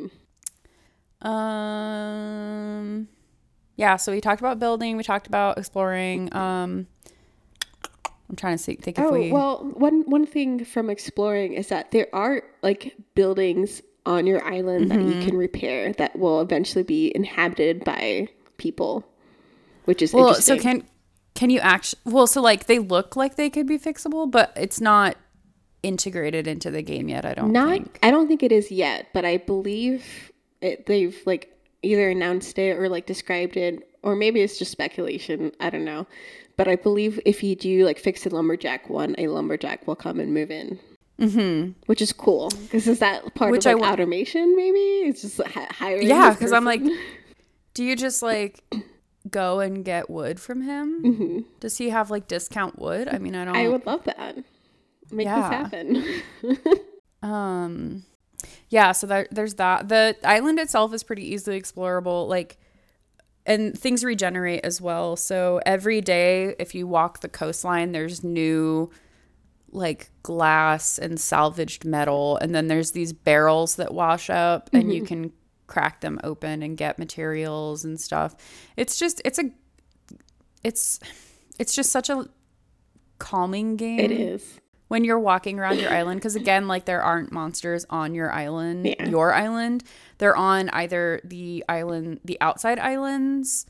Yeah, so we talked about building, we talked about exploring. I'm trying to think if we... Well, one thing from exploring is that there are like buildings on your island that you can repair that will eventually be inhabited by people, which is interesting. So can you actually... Well, so like they look like they could be fixable, but it's not integrated into the game yet, I don't think. I don't think it is yet, but I believe they've like either announced it or like described it, or maybe it's just speculation, I don't know, But I believe if you do like fix a lumberjack one, a lumberjack will come and move in. Mm-hmm. Which is cool. Because is that part of like automation maybe? It's just hiring. Yeah, because I'm like, do you just like go and get wood from him? Mm-hmm. Does he have like discount wood? I mean, I would love that. Make this happen. Yeah, so there's that. The island itself is pretty easily explorable, like, and things regenerate as well. So every day, if you walk the coastline, there's new like glass and salvaged metal, and then there's these barrels that wash up, and you can crack them open and get materials and stuff. It's just such a calming game. It is. When you're walking around your island, because again, like there aren't monsters on your island, your island. They're on either the outside islands,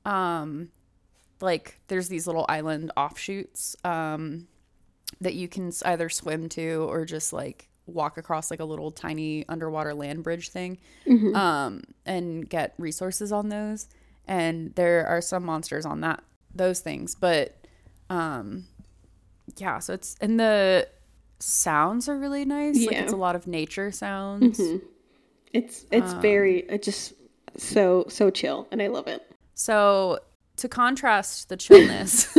like there's these little island offshoots that you can either swim to or just like walk across like a little tiny underwater land bridge thing, and get resources on those. And there are some monsters on those things, but yeah, so it's, and the sounds are really nice. Like it's a lot of nature sounds. It's very, just so chill, and I love it. So to contrast the chillness,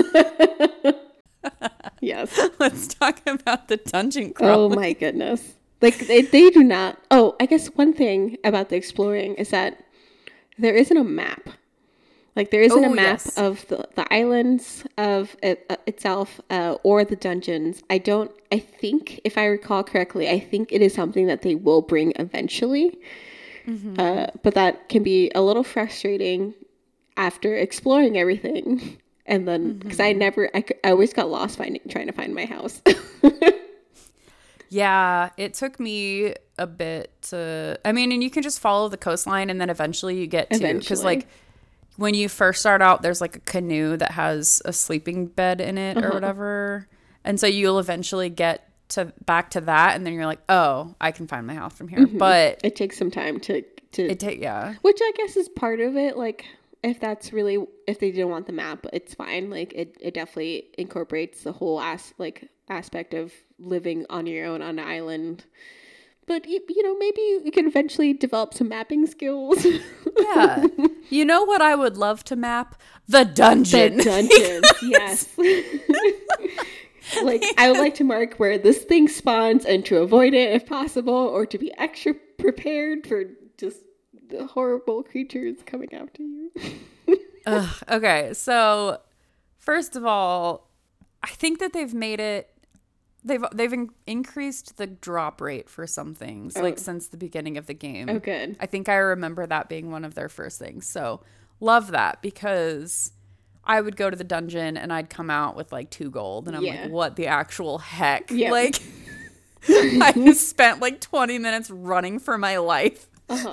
yes, let's talk about the dungeon crawling. Oh my goodness. Like they do not. Oh, I guess one thing about the exploring is that there isn't a map. Like there isn't a map of the islands of itself or the dungeons. I think, if I recall correctly, I think it is something that they will bring eventually. But that can be a little frustrating after exploring everything. And then, because I always got lost trying to find my house. Yeah, it took me a bit to, I mean, and you can just follow the coastline and then eventually you get to, because like, when you first start out, there's like a canoe that has a sleeping bed in it or whatever. And so you'll eventually get back to that. And then you're like, oh, I can find my house from here. But it takes some time to yeah. Which I guess is part of it. Like if they didn't want the map, it's fine. Like it definitely incorporates the whole aspect of living on your own on an island. But, maybe you can eventually develop some mapping skills. Yeah. You know what I would love to map? The dungeon. The dungeon, yes. Like, I would like to mark where this thing spawns and to avoid it if possible, or to be extra prepared for just the horrible creatures coming after you. Okay, so first of all, I think that they've made it, They've increased the drop rate for some things, like since the beginning of the game. Oh, good. I think I remember that being one of their first things. So love that, because I would go to the dungeon and I'd come out with like 2 gold. And I'm like, what the actual heck? Yeah. Like, I just spent like 20 minutes running for my life.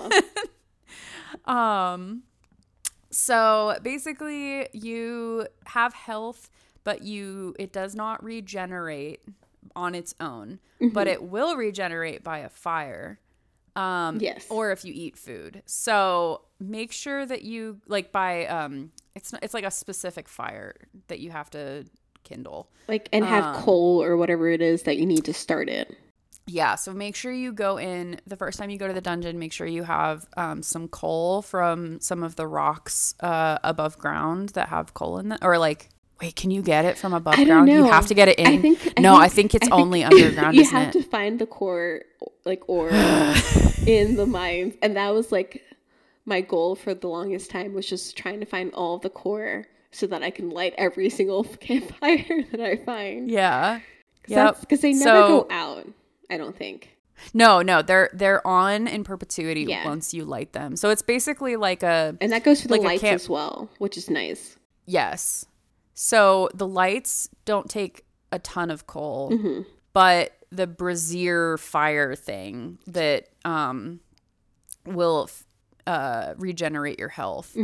So basically you have health, but it does not regenerate on its own, but it will regenerate by a fire. Yes. Or if you eat food. So make sure that you it's like a specific fire that you have to kindle. Like, and have coal or whatever it is that you need to start it. Yeah. So make sure you go in the first time you go to the dungeon, make sure you have some coal from some of the rocks above ground that have coal in them, or like, wait, can you get it from above ground? You have to get it in. I think it's only underground. You have to find the core, like, ore in the mines, and that was like my goal for the longest time, was just trying to find all the core so that I can light every single campfire that I find. Yeah, because they never go out. I don't think. No, they're on in perpetuity once you light them. So it's basically like and that goes for the lights as well, which is nice. Yes. So the lights don't take a ton of coal, but the brazier fire thing that will regenerate your health,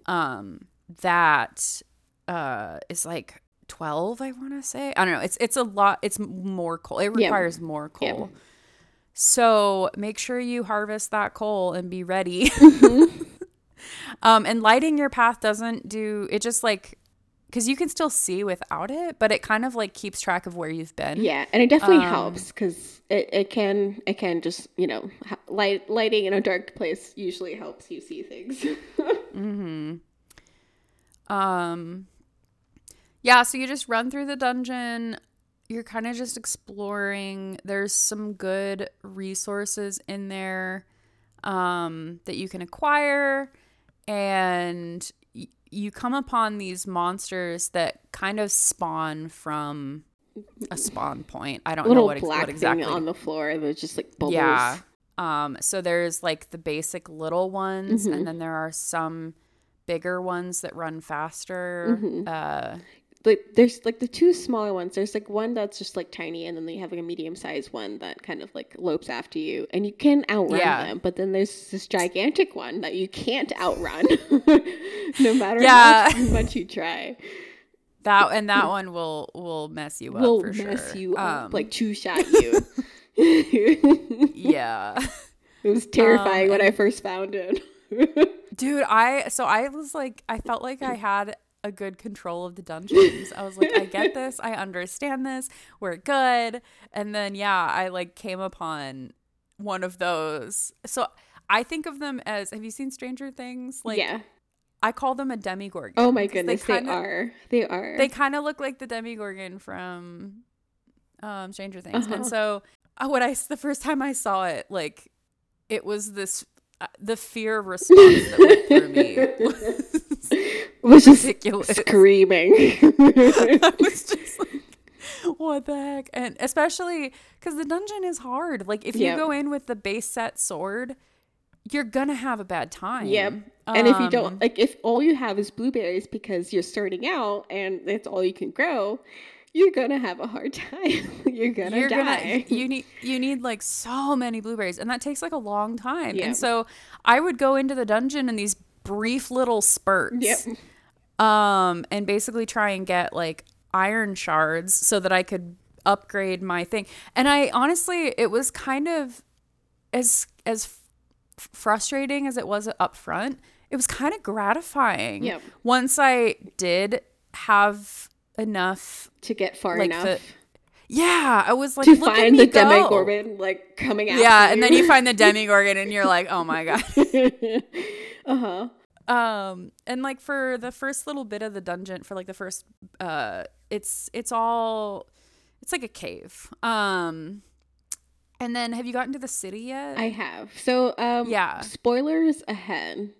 that is like 12, I want to say. I don't know. It's a lot. It's more coal. It requires more coal. Yeah. So make sure you harvest that coal and be ready. And lighting your path doesn't do, it just like because you can still see without it, but it kind of like keeps track of where you've been. Yeah, and it definitely helps because it can just, you know, lighting in a dark place usually helps you see things. Yeah, so you just run through the dungeon. You're kind of just exploring. There's some good resources in there that you can acquire, and you come upon these monsters that kind of spawn from a spawn point. I don't know what exactly. Thing on the floor. There's just like bubbles. Yeah. So there's like the basic little ones, and then there are some bigger ones that run faster. Like there's like the two smaller ones. There's like one that's just like tiny, and then you have like a medium-sized one that kind of like lopes after you, and you can outrun them. But then there's this gigantic one that you can't outrun, no matter how much you try. That one will mess you up for sure. Will mess you up, like two-shot you. Yeah, it was terrifying when I first found it. Dude, I was like, I felt like I had a good control of the dungeons. I was like, I get this, I understand this, we're good. And then I like came upon one of those. So I think of them as, have you seen Stranger Things? Like, I call them a Demigorgon. Oh my goodness, they are. They kind of look like the Demigorgon from Stranger Things. And so the first time I saw it, like, it was this the fear response that went through me was just ridiculous. Screaming. I was just like, what the heck? And especially because the dungeon is hard. Like, if you go in with the base set sword, you're gonna have a bad time. Yep. And if you don't, like, if all you have is blueberries because you're starting out and that's all you can grow, you're gonna have a hard time. You're gonna die. You need like so many blueberries, and that takes like a long time. And so I would go into the dungeon in these brief little spurts. And basically try and get like iron shards so that I could upgrade my thing. And I honestly, it was kind of as frustrating as it was up front. It was kind of gratifying. Once I did have enough to get far enough. I was like, to find the Demigorgon like coming out. Yeah, and then you find the Demigorgon and you're like, oh my god. And like for the first little bit of the dungeon, for like the first it's like a cave. And then have you gotten to the city yet? I have. So spoilers ahead.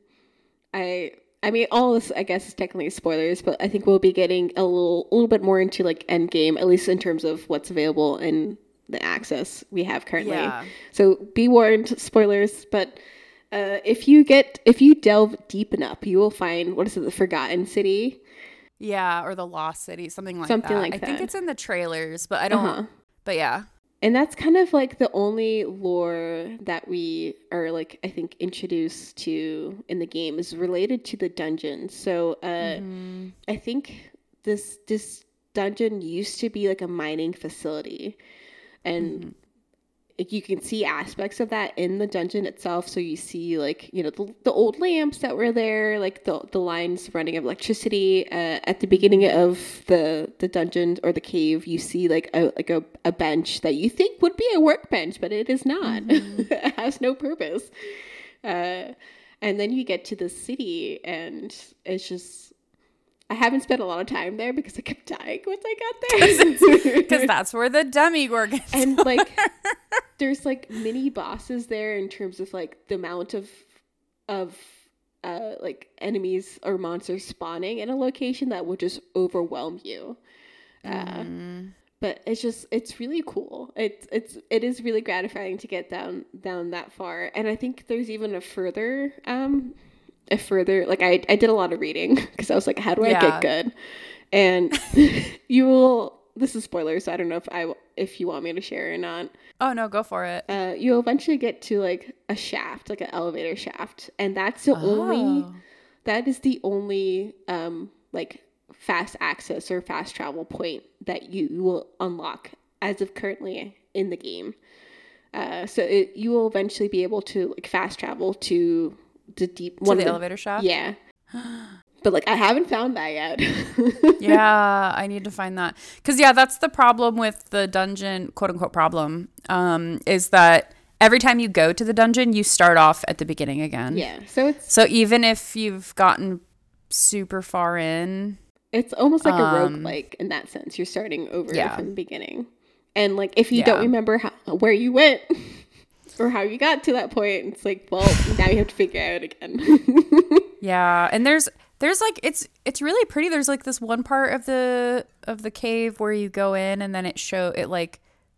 I mean, all this, I guess, is technically spoilers, but I think we'll be getting a little bit more into like end game, at least in terms of what's available in the access we have currently. So be warned, spoilers. But if you delve deep enough, you will find, what is it, the Forgotten City? Yeah, or the Lost City, something like that. I think it's in the trailers, but I don't. But yeah. And that's kind of like the only lore that we are like, I think, introduced to in the game is related to the dungeon. So I think this dungeon used to be like a mining facility, and you can see aspects of that in the dungeon itself. So you see like, you know, the old lamps that were there, like the lines running of electricity. At the beginning of the dungeon or the cave, you see like a bench that you think would be a workbench, but it is not. It has no purpose. And then you get to the city, and it's just, I haven't spent a lot of time there because I kept dying once I got there. Because that's where the Demigorgons and like there's like mini bosses there in terms of like the amount of like enemies or monsters spawning in a location that would just overwhelm you. But it's really cool. It is really gratifying to get down that far. And I think there's even a further like I did a lot of reading because I was like, how do I get good? And this is spoilers, so I don't know if you want me to share or not. Oh no, go for it. You'll eventually get to like a shaft, like an elevator shaft, and that's the only like fast access or fast travel point that you will unlock as of currently in the game. So you will eventually be able to like fast travel to the elevator shaft. Yeah. But like I haven't found that yet. Yeah, I need to find that. Because yeah, that's the problem with the dungeon, quote unquote problem, is that every time you go to the dungeon, you start off at the beginning again. Yeah. So even if you've gotten super far in, it's almost like a roguelike in that sense. You're starting over from the beginning. And like if you don't remember where you went or how you got to that point, it's like, well, now you have to figure it out again. Yeah, and there's like it's really pretty. There's like this one part of the cave where you go in and then it like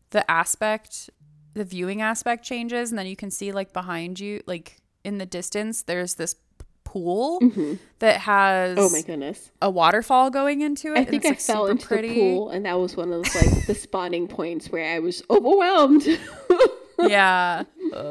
the viewing aspect changes, and then you can see like behind you, like in the distance, there's this pool that has oh my goodness a waterfall going into it. I think I fell into the pool, and that was one of those like the spawning points where I was overwhelmed. Yeah.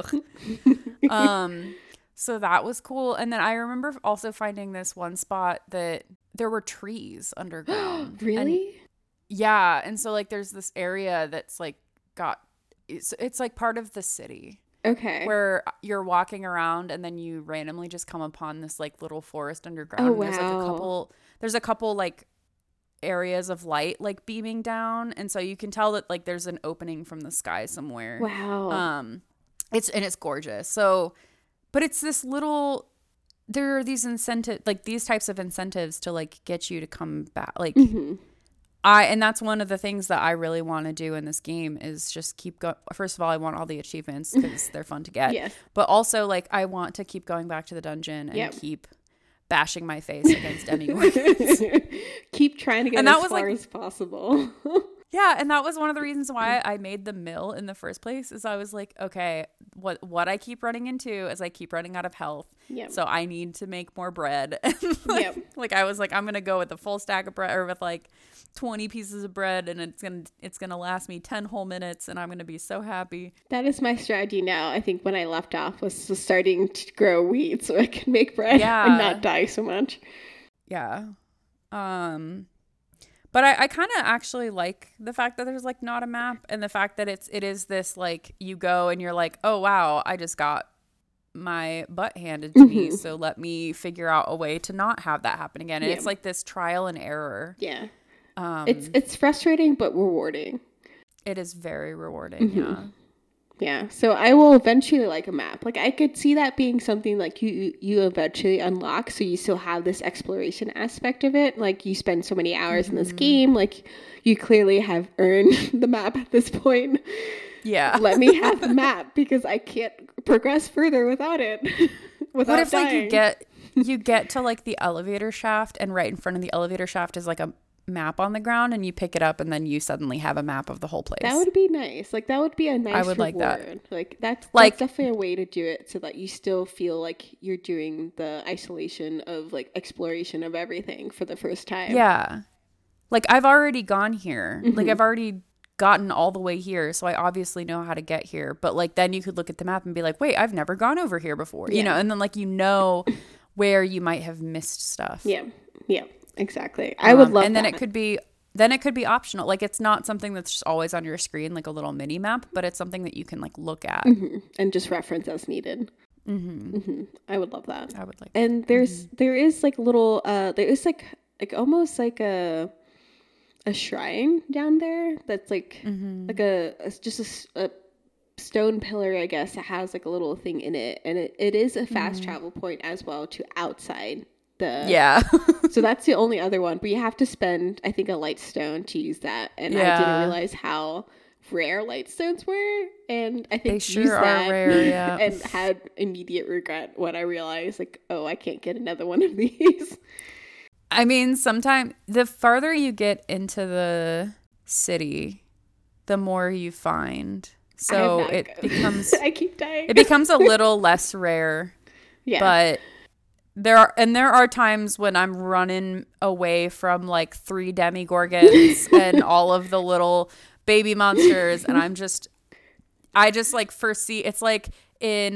So that was cool. And then I remember also finding this one spot that there were trees underground. Really? And, yeah. And so like there's this area that's like it's like part of the city. Okay. Where you're walking around and then you randomly just come upon this like little forest underground. Oh, wow. There's a couple like areas of light like beaming down, and so you can tell that like there's an opening from the sky somewhere. Wow. It's gorgeous. So but it's this little, there are these these types of incentives to like get you to come back. Like and that's one of the things that I really want to do in this game is just keep going. First of all, I want all the achievements because they're fun to get. Yes. But also like I want to keep going back to the dungeon and keep bashing my face against Demogorgons. Keep trying to get as far as possible. Yeah, and that was one of the reasons why I made the mill in the first place, is I was like, okay, what I keep running into is I keep running out of health. Yep. So I need to make more bread. Yep. Like I was like, I'm going to go with a full stack of bread, or with like 20 pieces of bread, and it's going to last me 10 whole minutes, and I'm going to be so happy. That is my strategy now. I think when I left off was starting to grow wheat so I can make bread and not die so much. Yeah. But I kind of actually like the fact that there's like not a map, and the fact that it is this like you go and you're like, oh wow, I just got my butt handed to me, so let me figure out a way to not have that happen again. And it's like this trial and error. Yeah. It's frustrating but rewarding. It is very rewarding. Yeah. Yeah, so I will eventually like a map. Like I could see that being something like you eventually unlock, so you still have this exploration aspect of it. Like you spend so many hours in this game, like you clearly have earned the map at this point. Yeah. Let me have the map because I can't progress further without it. Without what if dying. Like you get to like the elevator shaft, and right in front of the elevator shaft is like a map on the ground, and you pick it up and then you suddenly have a map of the whole place. That would be nice. Like that would be a nice I would reward. like that. Like that's definitely a way to do it, so that you still feel like you're doing the isolation of like exploration of everything for the first time. Yeah. Like I've already gone here. Like I've already gotten all the way here, so I obviously know how to get here. But like then you could look at the map and be like, wait, I've never gone over here before. You know, and then like where you might have missed stuff. Yeah. Yeah. Exactly. I would love and then that. it could be optional. Like it's not something that's just always on your screen, like a little mini map, but it's something that you can like look at and just reference as needed. I would love that. I would like. And there is like little there is like almost like a shrine down there that's like like a stone pillar, I guess, that has like a little thing in it, and it is a fast travel point as well to outside. So that's the only other one, but you have to spend, I think, a light stone to use that, and I didn't realize how rare light stones were, and I think they sure are rare. Yeah. And had immediate regret when I realized, like, oh, I can't get another one of these. I mean, sometimes the farther you get into the city, the more you find. So it becomes I keep dying. It becomes a little less rare. Yeah. But there are times when I'm running away from like 3 demigorgons and all of the little baby monsters, and I just like foresee, it's like in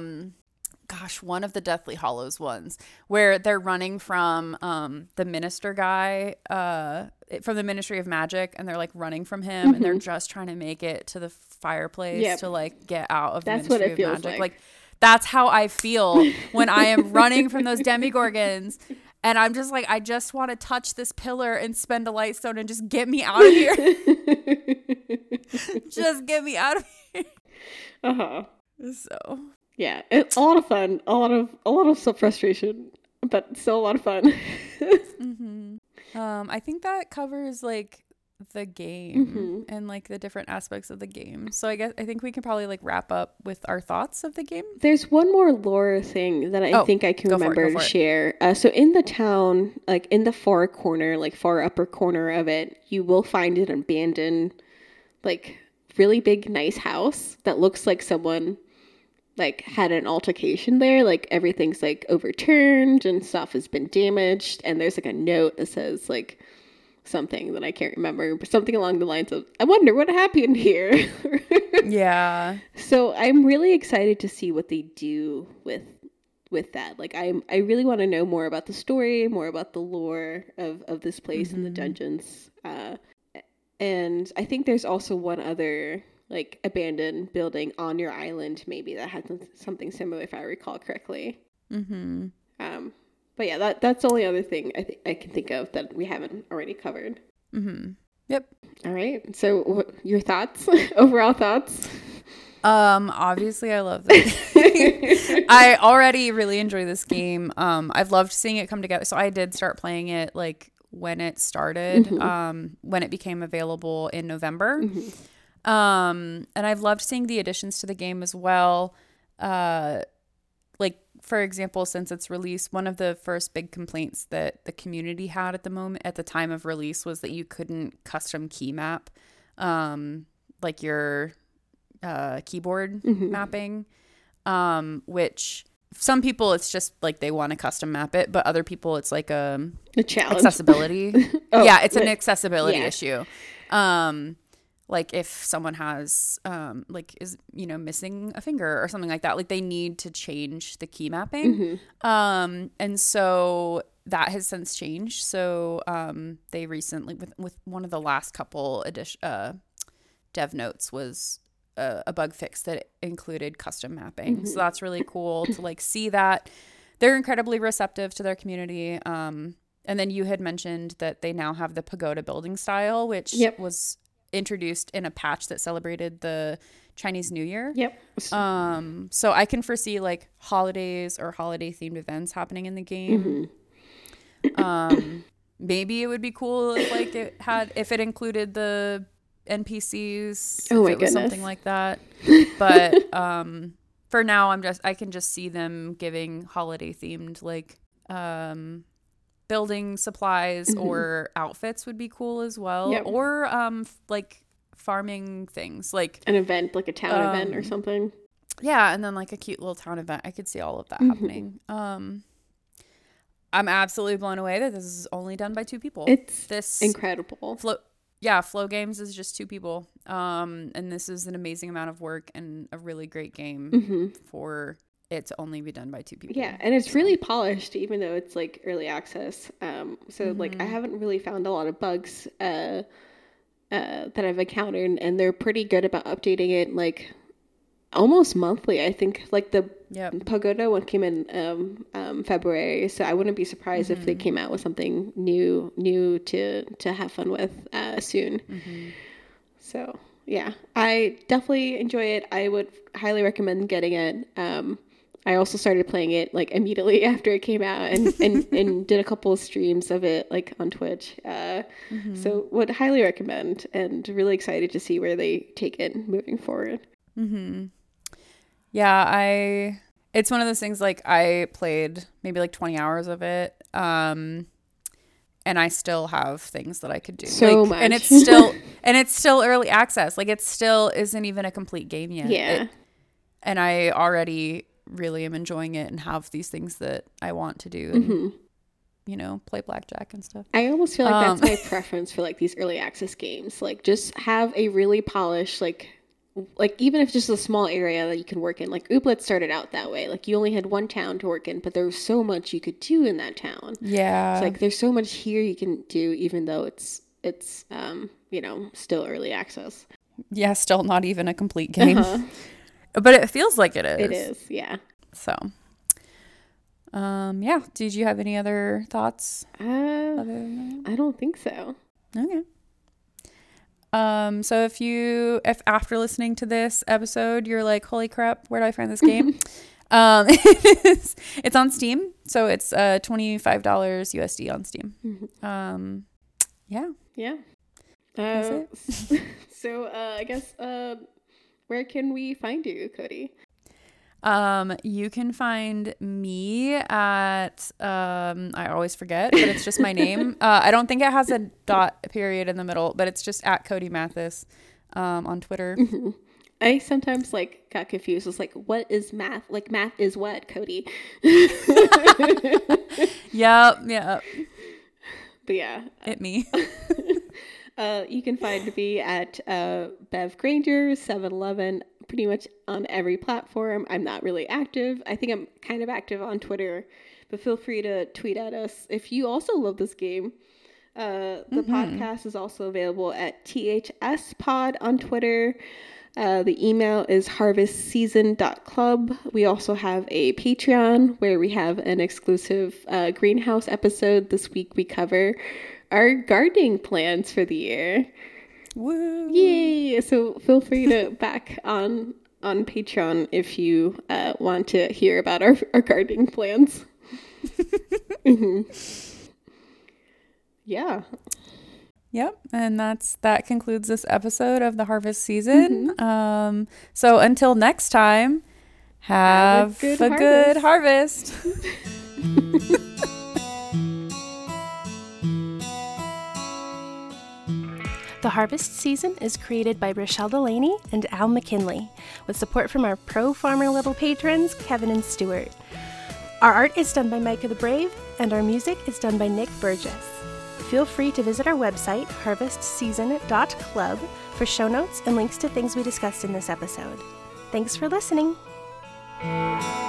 one of the Deathly Hallows ones where they're running from the minister guy from the Ministry of Magic, and they're like running from him and they're just trying to make it to the fireplace to like get out of the Ministry of Magic. Like that's how I feel when I am running from those demigorgons, And I'm just like, I just want to touch this pillar and spend a light stone and just get me out of here. Just get me out of here. Uh-huh. So yeah, it's a lot of fun. A lot of some frustration, but still a lot of fun. I think that covers like the game and like the different aspects of the game. So I think we can probably like wrap up with our thoughts of the game. There's one more lore thing that I think I can remember to share. So in the town, like in the far upper corner of it, you will find an abandoned, like really big, nice house that looks like someone like had an altercation there. Like everything's like overturned and stuff has been damaged. And there's like a note that says like something that I can't remember, but something along the lines of, I wonder what happened here. Yeah. So I'm really excited to see what they do with that. Like I really want to know more about the story, more about the lore of this place and the dungeons. And I think there's also one other like abandoned building on your island, maybe, that has something similar, if I recall correctly. But yeah, that's the only other thing I can think of that we haven't already covered. Yep. All right. So your thoughts, overall thoughts? Obviously I love this. I already really enjoy this game. I've loved seeing it come together. So I did start playing it like when it started, when it became available in November. And I've loved seeing the additions to the game as well. Like, for example, since its release, one of the first big complaints that the community had at the time of release was that you couldn't custom key map, like your keyboard mapping, which some people it's just like they want to custom map it, but other people it's like a challenge. Accessibility. It's an accessibility issue. Like if someone has like is missing a finger or something like that, like they need to change the key mapping. And so that has since changed. So they recently with one of the last couple dev notes was a bug fix that included custom mapping. So that's really cool to like see that. They're incredibly receptive to their community. And then you had mentioned that they now have the pagoda building style, which was introduced in a patch that celebrated the Chinese New Year. So I can foresee like holidays or holiday themed events happening in the game. Maybe it would be cool if like if it included the NPCs. Oh my goodness, something like that. But for now, I can just see them giving holiday themed like building supplies or outfits would be cool as well. Or like farming things, like an event, like a town event or something. Yeah, and then like a cute little town event. I could see all of that happening. I'm absolutely blown away that this is only done by 2 people. It's incredible. Flow Games is just 2 people. And this is an amazing amount of work and a really great game for it to only be done by 2 people. Yeah, and it's really polished, even though it's like early access. So like I haven't really found a lot of bugs that I've encountered, and they're pretty good about updating it like almost monthly. I think like the Pagoda one came in February, so I wouldn't be surprised if they came out with something new to have fun with soon. So yeah, I definitely enjoy it. I would highly recommend getting it. I also started playing it like immediately after it came out and did a couple of streams of it like on Twitch. So would highly recommend, and really excited to see where they take it moving forward. Yeah, it's one of those things like I played maybe like 20 hours of it. And I still have things that I could do. So like, much. And it's still early access. Like it still isn't even a complete game yet. Yeah. And I already really am enjoying it and have these things that I want to do and play blackjack and stuff. I almost feel like that's my preference for like these early access games. Like just have a really polished like even if it's just a small area that you can work in. Like Ooplet started out that way. Like you only had one town to work in, but there was so much you could do in that town. Yeah. It's like there's so much here you can do, even though it's still early access. Yeah, still not even a complete game. But it feels like it is. It is, yeah. So, Yeah. Did you have any other thoughts? I don't think so. Okay. So if after listening to this episode, you're like, holy crap, where do I find this game? It's on Steam. So it's $25 USD on Steam. Yeah. Yeah. So I guess where can we find you, Cody? You can find me at I always forget, but it's just my name. I don't think it has a dot period in the middle, but it's just at Cody Mathis on Twitter. Mm-hmm. I sometimes got confused. It's like, what is math? Like, math is what, Cody? Yep. But yeah, it me. You can find me at Bev Granger 711, pretty much on every platform. I'm not really active. I think I'm kind of active on Twitter, but feel free to tweet at us if you also love this game. The podcast is also available at THS Pod on Twitter. The email is harvestseason.club. We also have a Patreon where we have an exclusive greenhouse episode. This week we cover our gardening plans for the year. Woo! Yay! So feel free to back on Patreon if you want to hear about our gardening plans. Yeah. Yep, and that concludes this episode of the harvest season. So until next time, have a good harvest. The Harvest Season is created by Rochelle Delaney and Al McKinley, with support from our pro farmer level patrons, Kevin and Stuart. Our art is done by Micah the Brave, and our music is done by Nick Burgess. Feel free to visit our website, harvestseason.club, for show notes and links to things we discussed in this episode. Thanks for listening.